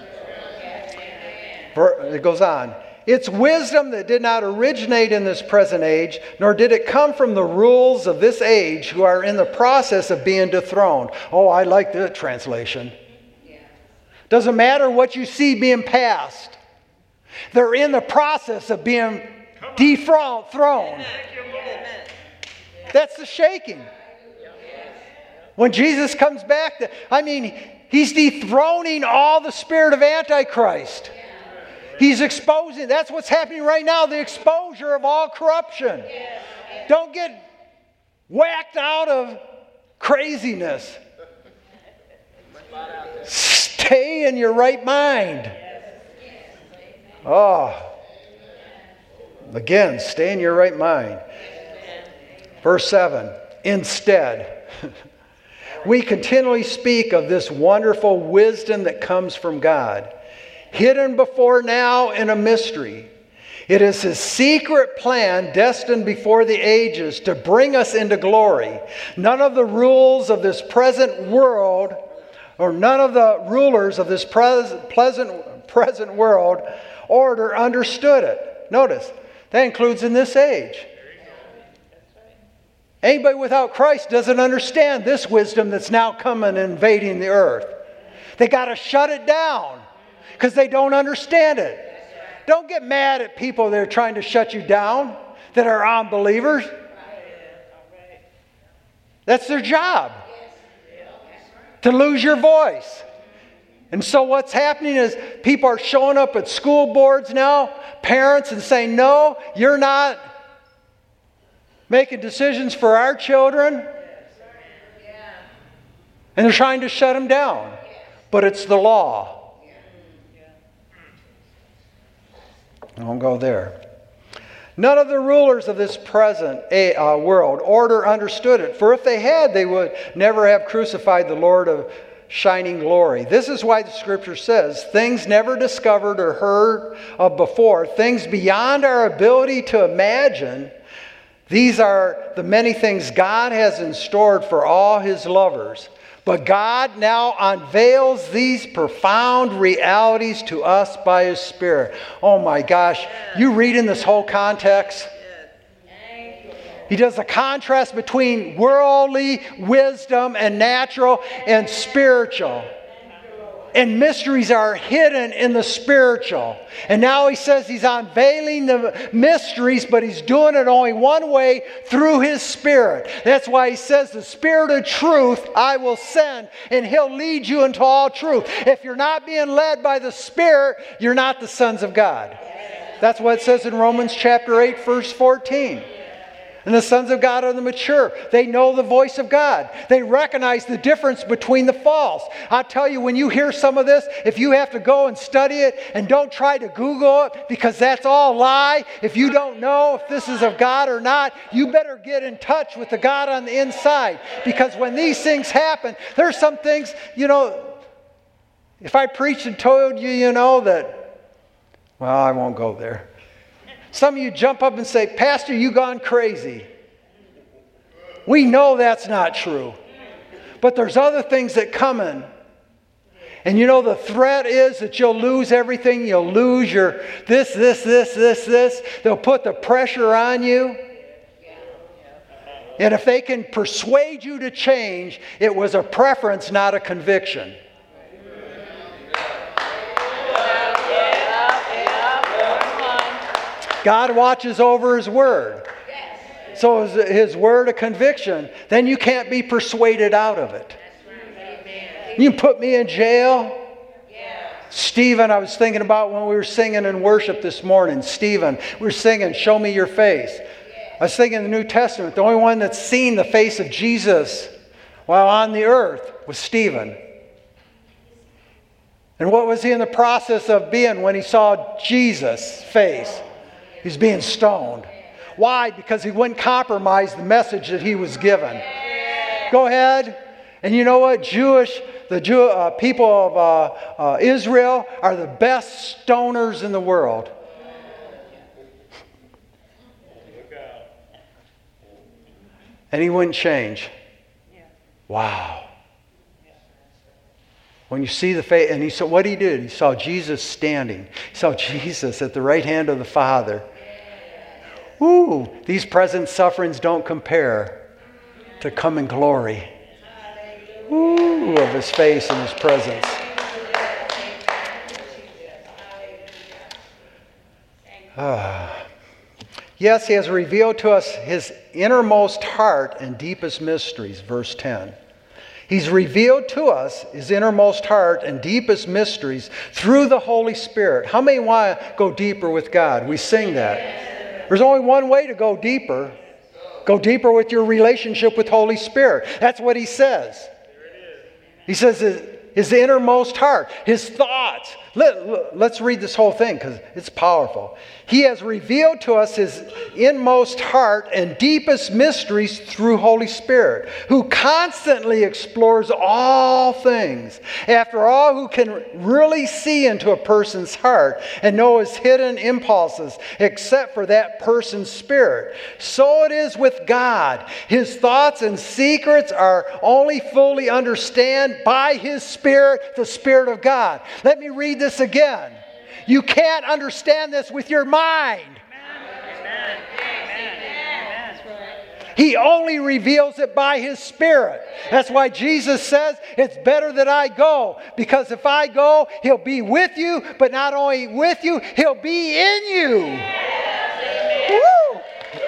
It goes on. It's wisdom that did not originate in this present age, nor did it come from the rules of this age who are in the process of being dethroned. Oh, I like that translation. Doesn't matter what you see being passed. They're in the process of being dethroned. That's the shaking. When Jesus comes back, I mean, He's dethroning all the spirit of Antichrist. He's exposing. That's what's happening right now, the exposure of all corruption. Don't get whacked out of craziness. Stay in your right mind. Oh. Again, stay in your right mind. Verse seven. Instead, we continually speak of this wonderful wisdom that comes from God, hidden before now in a mystery. It is His secret plan destined before the ages to bring us into glory. None of the rules of this present world, or none of the rulers of this pres- pleasant, present world order understood it. Notice, that includes in this age. Anybody without Christ doesn't understand this wisdom that's now coming and invading the earth. They got to shut it down because they don't understand it. Don't get mad at people that are trying to shut you down, that are unbelievers. That's their job, to lose your voice. And so what's happening is people are showing up at school boards now, parents, and saying, no, you're not making decisions for our children. And they're trying to shut them down. But it's the law. I won't go there. None of the rulers of this present uh, world order understood it. For if they had, they would never have crucified the Lord of shining glory. This is why the Scripture says, things never discovered or heard of before, things beyond our ability to imagine, these are the many things God has in store for all His lovers. But God now unveils these profound realities to us by His Spirit. Oh my gosh, you read in this whole context? He does a contrast between worldly wisdom and natural and spiritual. And mysteries are hidden in the spiritual. And now he says he's unveiling the mysteries, but he's doing it only one way, through his Spirit. That's why he says, the Spirit of truth I will send, and he'll lead you into all truth. If you're not being led by the Spirit, you're not the sons of God. That's what it says in Romans chapter eight, verse fourteen. And the sons of God are the mature. They know the voice of God. They recognize the difference between the false. I'll tell you, when you hear some of this, if you have to go and study it, and don't try to Google it, because that's all lie. If you don't know if this is of God or not, you better get in touch with the God on the inside. Because when these things happen, there's some things, you know, if I preached and told you, you know, that, well, I won't go there. Some of you jump up and say, Pastor, you gone crazy. We know that's not true. But there's other things that come in. And you know the threat is that you'll lose everything. You'll lose your this, this, this, this, this. They'll put the pressure on you. And if they can persuade you to change, it was a preference, not a conviction. God watches over His Word. So is His Word a conviction? Then you can't be persuaded out of it. You put me in jail? Stephen, I was thinking about when we were singing in worship this morning. Stephen, we were singing, Show Me Your Face. I was thinking in the New Testament, the only one that's seen the face of Jesus while on the earth was Stephen. And what was he in the process of being when he saw Jesus' face? He's being stoned. Why? Because he wouldn't compromise the message that he was given. Go ahead. And you know what? Jewish, the Jew, uh, people of uh, uh, Israel are the best stoners in the world. And he wouldn't change. Wow. When you see the face, and he saw what he did, he saw Jesus standing. He saw Jesus at the right hand of the Father. Ooh, these present sufferings don't compare to coming glory. Ooh, of His face and His presence. Ah. Yes, He has revealed to us His innermost heart and deepest mysteries, verse ten. He's revealed to us His innermost heart and deepest mysteries through the Holy Spirit. How many want to go deeper with God? We sing that. There's only one way to go deeper. Go deeper with your relationship with Holy Spirit. That's what He says. He says His, his innermost heart, His thoughts. Let, let's read this whole thing because it's powerful. He has revealed to us His inmost heart and deepest mysteries through Holy Spirit, who constantly explores all things. After all, who can really see into a person's heart and know his hidden impulses except for that person's spirit. So it is with God. His thoughts and secrets are only fully understood by His Spirit, the Spirit of God. Let me read this again. You can't understand this with your mind. Amen. Amen. He only reveals it by His Spirit. That's why Jesus says it's better that I go. Because if I go, He'll be with you. But not only with you, He'll be in you. Woo!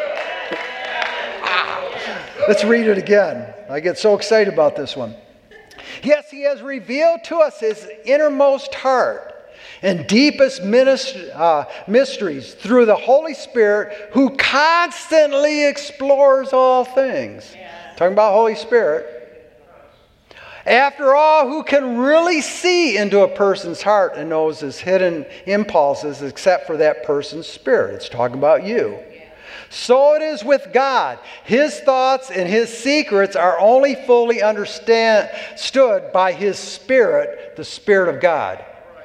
Ah. Let's read it again. I get so excited about this one. Yes, He has revealed to us His innermost heart and deepest ministry, uh, mysteries through the Holy Spirit, who constantly explores all things. Yeah. Talking about Holy Spirit. After all, who can really see into a person's heart and knows his hidden impulses except for that person's spirit? It's talking about you. So it is with God. His thoughts and His secrets are only fully understood by His Spirit, the Spirit of God.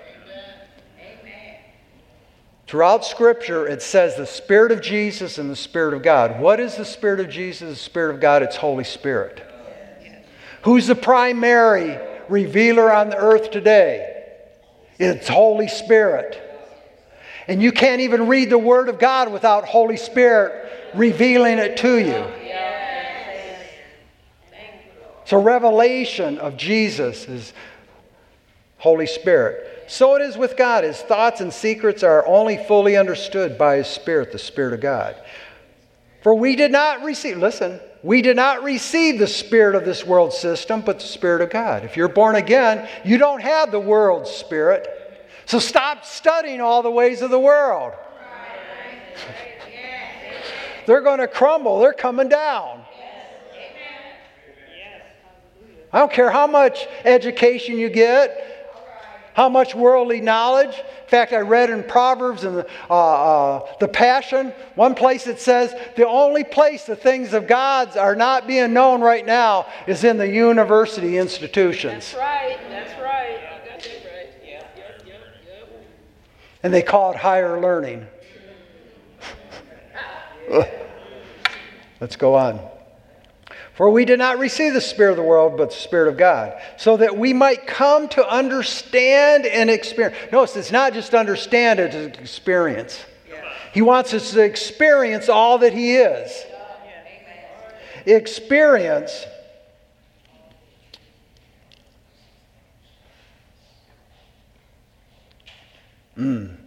Throughout Scripture, it says the Spirit of Jesus and the Spirit of God. What is the Spirit of Jesus, the Spirit of God? It's Holy Spirit. Who's the primary revealer on the earth today? It's Holy Spirit. And you can't even read the Word of God without Holy Spirit revealing it to you. So revelation of Jesus is Holy Spirit. So it is with God. His thoughts and secrets are only fully understood by His Spirit, the Spirit of God. For we did not receive, listen, we did not receive the spirit of this world system, but the Spirit of God. If you're born again, you don't have the world's spirit. So stop studying all the ways of the world. They're going to crumble. They're coming down. I don't care how much education you get, how much worldly knowledge. In fact, I read in Proverbs and the, uh, uh, the Passion, one place it says, the only place the things of God are not being known right now is in the university institutions. That's right. That's right. You got that right. Yeah. Yep. Yep. Yep. And they call it higher learning. Let's go on. For we did not receive the spirit of the world, but the Spirit of God, so that we might come to understand and experience. Notice, it's not just understand, it's experience. He wants us to experience all that He is. Experience. Mm.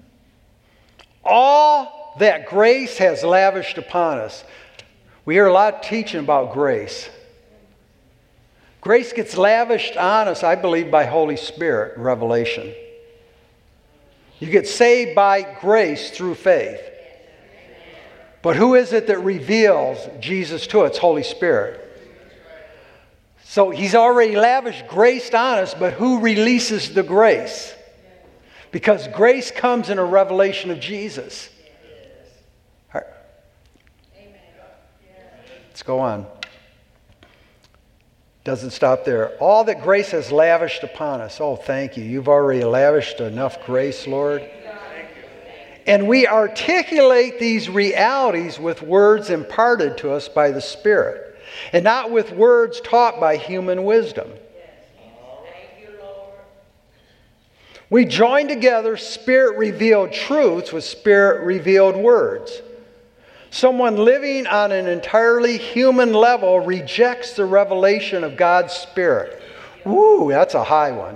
All that grace has lavished upon us. We hear a lot of teaching about grace. Grace gets lavished on us, I believe, by Holy Spirit and revelation. You get saved by grace through faith. But who is it that reveals Jesus to us? It's Holy Spirit. So He's already lavished grace on us, but who releases the grace? Because grace comes in a revelation of Jesus. Let's go on. Doesn't stop there. All that grace has lavished upon us. Oh, thank you. You've already lavished enough grace, Lord. And we articulate these realities with words imparted to us by the Spirit, and not with words taught by human wisdom. We join together Spirit-revealed truths with Spirit-revealed words. Someone living on an entirely human level rejects the revelation of God's Spirit. Ooh, that's a high one.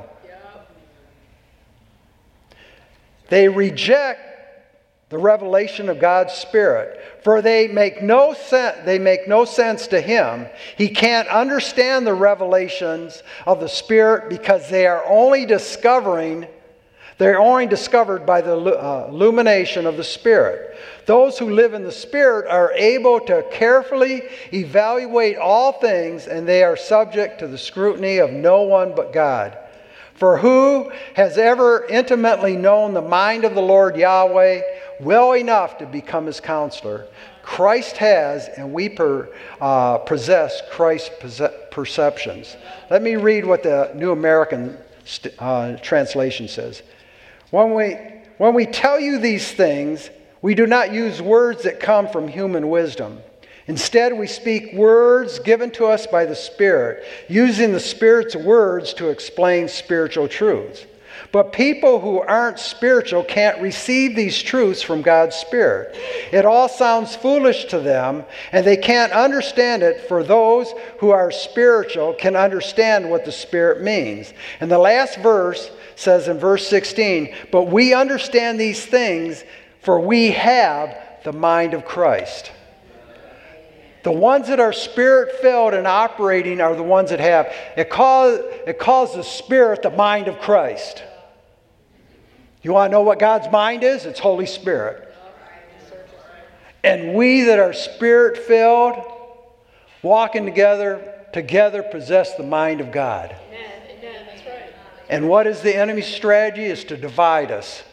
They reject the revelation of God's Spirit, for they make no sense, they make no sense to him. He can't understand the revelations of the Spirit because they are only discovering They're only discovered by the uh, illumination of the Spirit. Those who live in the Spirit are able to carefully evaluate all things, and they are subject to the scrutiny of no one but God. For who has ever intimately known the mind of the Lord Yahweh well enough to become His counselor? Christ has, and we per, uh, possess Christ's perceptions. Let me read what the New American uh, Translation says. When we, when we tell you these things, we do not use words that come from human wisdom. Instead, we speak words given to us by the Spirit, using the Spirit's words to explain spiritual truths. But people who aren't spiritual can't receive these truths from God's Spirit. It all sounds foolish to them, and they can't understand it, for those who are spiritual can understand what the Spirit means. And the last verse says in verse sixteen, but we understand these things, for we have the mind of Christ. The ones that are Spirit-filled and operating are the ones that have. It calls, it calls the Spirit the mind of Christ. You want to know what God's mind is? It's Holy Spirit. And we that are Spirit-filled, walking together, together possess the mind of God. And what is the enemy's strategy? Is to divide us.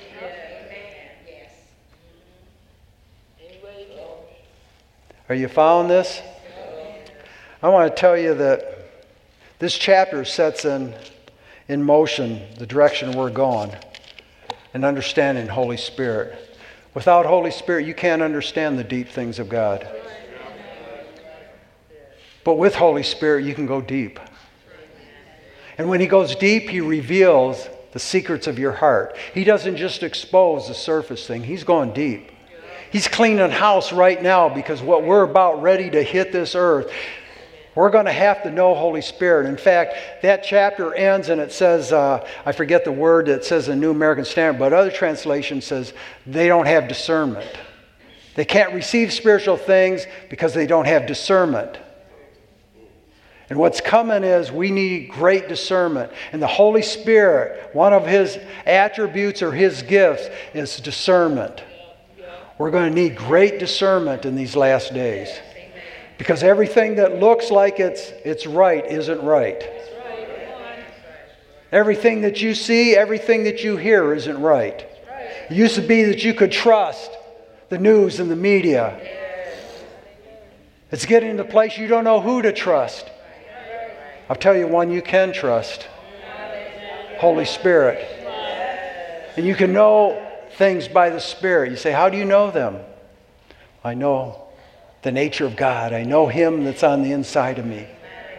Are you following this? I want to tell you that this chapter sets in, in motion the direction we're going and understanding Holy Spirit. Without Holy Spirit, you can't understand the deep things of God. But with Holy Spirit, you can go deep. And when He goes deep, He reveals the secrets of your heart. He doesn't just expose the surface thing. He's going deep. He's cleaning house right now, because what we're about ready to hit this earth, we're going to have to know Holy Spirit. In fact, that chapter ends and it says, uh, I forget the word that says in New American Standard, but other translation says they don't have discernment. They can't receive spiritual things because they don't have discernment. And what's coming is we need great discernment. And the Holy Spirit, one of His attributes or His gifts is discernment. We're going to need great discernment in these last days. Because everything that looks like it's it's right isn't right. Everything that you see, everything that you hear isn't right. It used to be that you could trust the news and the media. It's getting to the place you don't know who to trust. I'll tell you one you can trust. Holy Spirit. And you can know things by the Spirit. You say, how do you know them? I know the nature of God. I know Him that's on the inside of me.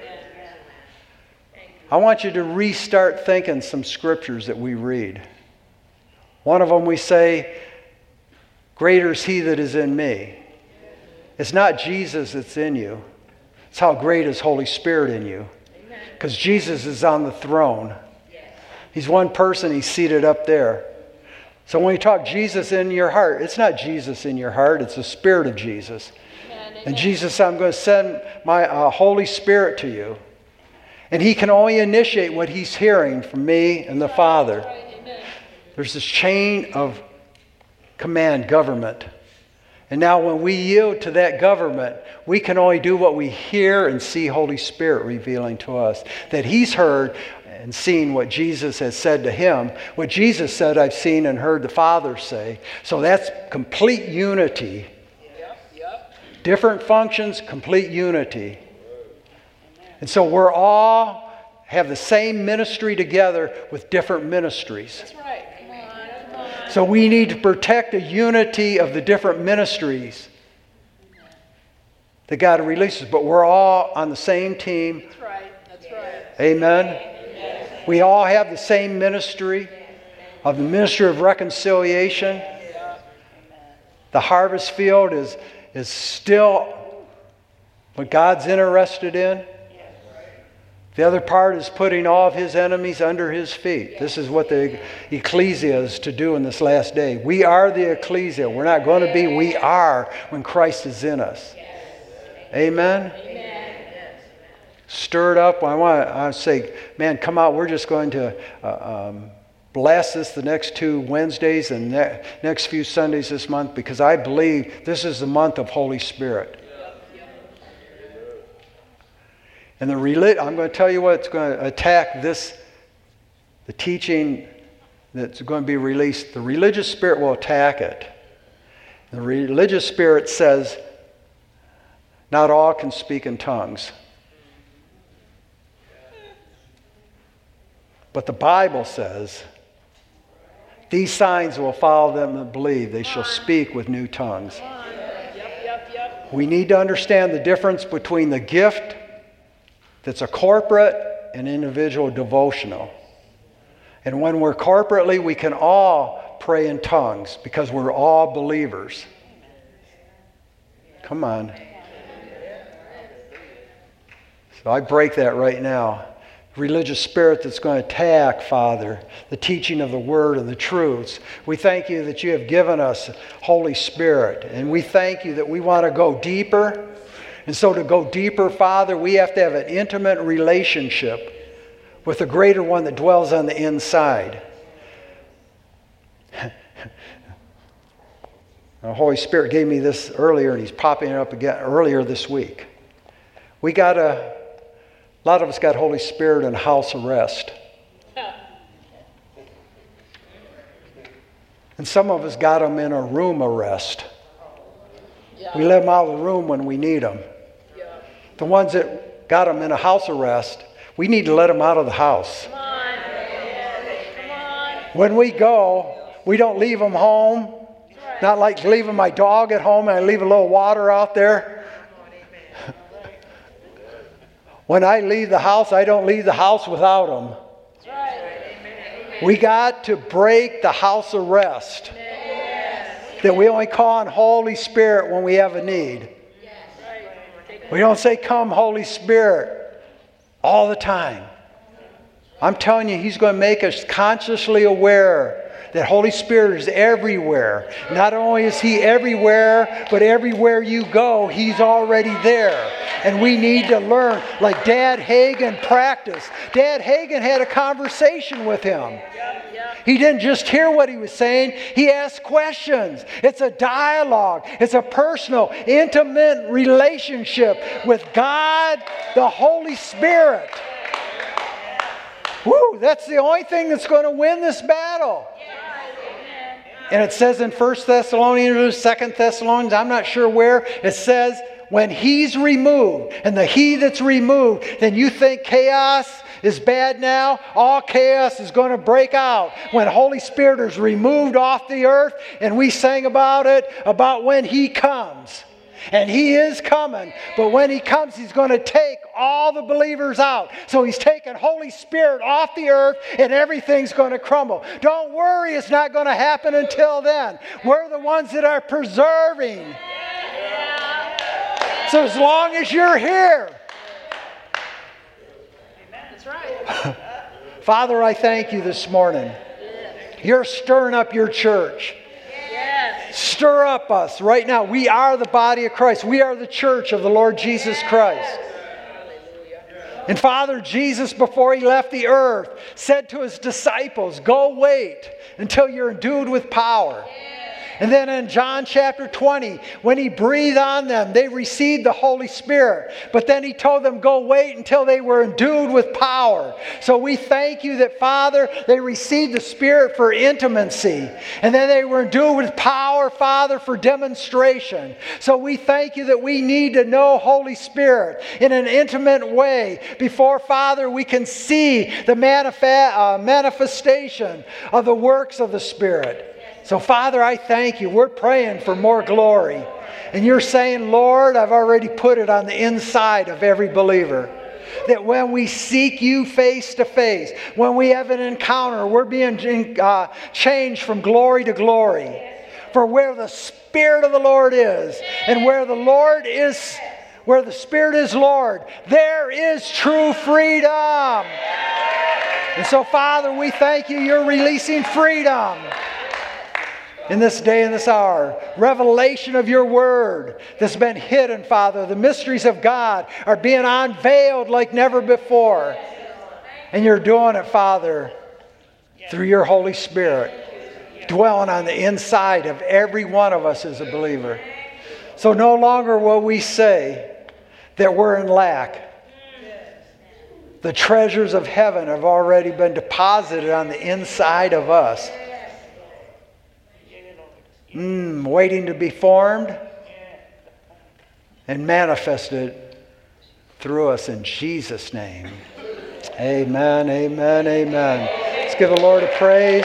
I want you to restart thinking some scriptures that we read. One of them we say, greater is He that is in me. It's not Jesus that's in you. It's how great is Holy Spirit in you. Because Jesus is on the throne. He's one person. He's seated up there. So when you talk Jesus in your heart, it's not Jesus in your heart. It's the Spirit of Jesus. And Jesus said, I'm going to send my uh, Holy Spirit to you. And He can only initiate what He's hearing from me and the Father. There's this chain of command government. And now when we yield to that government, we can only do what we hear and see Holy Spirit revealing to us. That He's heard and seen what Jesus has said to Him. What Jesus said, I've seen and heard the Father say. So that's complete unity. Different functions, complete unity. And so we're all have the same ministry together with different ministries. That's right. Come on, come on. So we need to protect the unity of the different ministries that God releases. But we're all on the same team. That's right. That's right. Amen. Amen. We all have the same ministry of the ministry of reconciliation. The harvest field is, is still what God's interested in. The other part is putting all of His enemies under His feet. This is what the ecclesia is to do in this last day. We are the ecclesia. We're not going to be. We are when Christ is in us. Amen? Amen. Stir it up. I want to I say, man, come out. We're just going to uh, um, blast this the next two Wednesdays and ne- next few Sundays this month, because I believe this is the month of Holy Spirit. And the relig- I'm going to tell you what's going to attack this, the teaching that's going to be released. The religious spirit will attack it. The religious spirit says, not all can speak in tongues. But the Bible says, these signs will follow them that believe. They shall speak with new tongues. We need to understand the difference between the gift that's a corporate and individual devotional. And when we're corporately, we can all pray in tongues because we're all believers. Come on. So I break that right now. Religious spirit that's going to attack, Father, the teaching of the Word and the truths. We thank You that You have given us Holy Spirit. And we thank You that we want to go deeper. And so to go deeper, Father, we have to have an intimate relationship with the greater one that dwells on the inside. The Holy Spirit gave me this earlier, and He's popping it up again earlier this week. We got a, a lot of us got Holy Spirit in house arrest. And some of us got them in a room arrest. We let them out of the room when we need them. The ones that got them in a house arrest, we need to let them out of the house. Come on. Come on. When we go, we don't leave them home. Not like leaving my dog at home and I leave a little water out there. When I leave the house, I don't leave the house without them. We got to break the house arrest. That we only call on Holy Spirit when we have a need. We don't say, come Holy Spirit, all the time. I'm telling you, He's going to make us consciously aware that Holy Spirit is everywhere. Not only is He everywhere, but everywhere you go, He's already there. And we need to learn, like Dad Hagin practiced. Dad Hagin had a conversation with Him. He didn't just hear what he was saying. He asked questions. It's a dialogue. It's a personal, intimate relationship with God, the Holy Spirit. Woo, that's the only thing that's going to win this battle. And it says in First Thessalonians or Second Thessalonians, I'm not sure where, it says, when He's removed, and the He that's removed, then you think chaos is bad now? All chaos is going to break out when Holy Spirit is removed off the earth, and we sang about it, about when He comes. And He is coming, but when He comes, He's going to take all the believers out. So He's taking Holy Spirit off the earth, and everything's going to crumble. Don't worry, it's not going to happen until then. We're the ones that are preserving. So as long as you're here. That's right. Father, I thank you this morning. You're stirring up your church. Yes. Stir up us right now. We are the body of Christ. We are the church of the Lord Jesus Christ. And Father, Jesus, before He left the earth, said to His disciples, go wait until you're endued with power. And then in John chapter twenty, when He breathed on them, they received the Holy Spirit. But then He told them, go wait until they were endued with power. So we thank you that, Father, they received the Spirit for intimacy. And then they were endued with power, Father, for demonstration. So we thank you that we need to know Holy Spirit in an intimate way before, Father, we can see the manifa- uh, manifestation of the works of the Spirit. So, Father, I thank you. We're praying for more glory. And you're saying, Lord, I've already put it on the inside of every believer. That when we seek you face to face, when we have an encounter, we're being uh, changed from glory to glory. For where the Spirit of the Lord is, and where the Lord is, where the Spirit is Lord, there is true freedom. And so, Father, we thank you. You're releasing freedom in this day and this hour. Revelation of your word that's been hidden, Father. The mysteries of God are being unveiled like never before. And you're doing it, Father, through your Holy Spirit, dwelling on the inside of every one of us as a believer. So no longer will we say that we're in lack. The treasures of heaven have already been deposited on the inside of us. Mm, waiting to be formed and manifested through us in Jesus' name. Amen, amen, amen. Let's give the Lord a praise.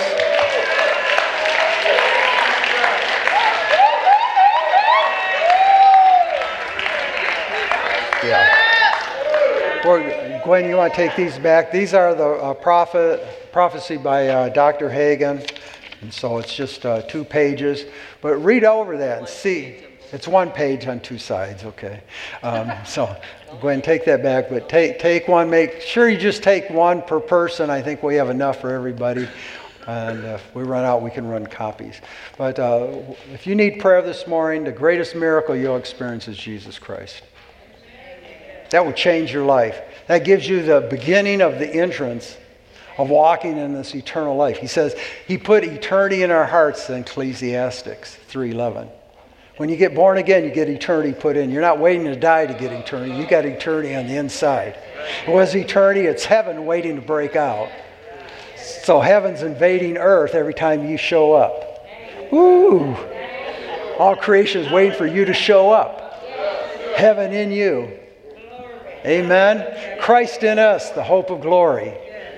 Yeah. Boy, Gwen, you want to take these back? These are the uh, prophet, prophecy by uh, Doctor Hagen. And so it's just uh, two pages. But read over that and see. It's one page on two sides, okay. Um, so go ahead and take that back. But take take one. Make sure you just take one per person. I think we have enough for everybody. And if we run out, we can run copies. But uh, if you need prayer this morning, the greatest miracle you'll experience is Jesus Christ. That will change your life. That gives you the beginning of the entrance of walking in this eternal life. He says He put eternity in our hearts in Ecclesiastes three eleven. When you get born again, you get eternity put in. You're not waiting to die to get eternity. You got eternity on the inside. What is eternity? It's heaven waiting to break out. So heaven's invading earth every time you show up. Woo! All creation is waiting for you to show up. Heaven in you. Amen. Christ in us, the hope of glory.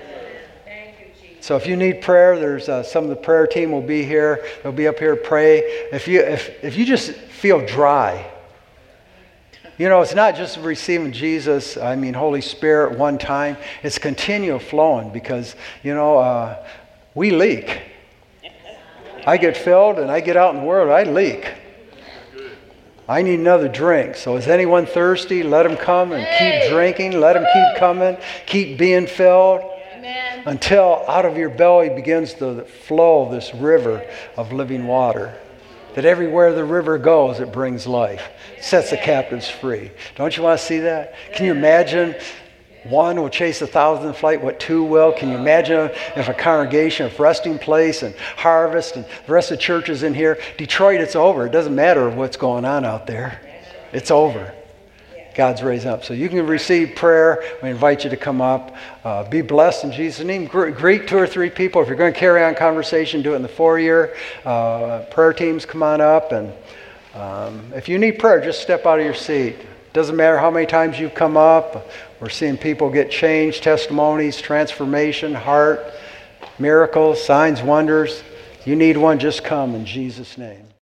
So if you need prayer, there's uh, some of the prayer team will be here. They'll be up here to pray. If you if if you just feel dry, you know, it's not just receiving Jesus, I mean Holy Spirit one time. It's continual flowing because, you know, uh, we leak. I get filled and I get out in the world, I leak. I need another drink. So is anyone thirsty? Let them come and keep drinking. Let them keep coming. Keep being filled. Amen. Until out of your belly begins the flow this river of living water. That everywhere the river goes, it brings life. Sets the captives free. Don't you want to see that? Can you imagine One will chase a thousand flight, what two will? Can you imagine if a congregation, if Resting Place and Harvest and the rest of the churches in here, Detroit, it's over. It doesn't matter what's going on out there. It's over. God's raising up. So you can receive prayer. We invite you to come up. Uh, be blessed in Jesus' name. Greet two or three people. If you're going to carry on conversation, do it in the foyer. Uh, prayer teams, come on up. And um, if you need prayer, just step out of your seat. Doesn't matter how many times you've come up. We're seeing people get changed, testimonies, transformation, heart, miracles, signs, wonders. You need one, just come in Jesus' name.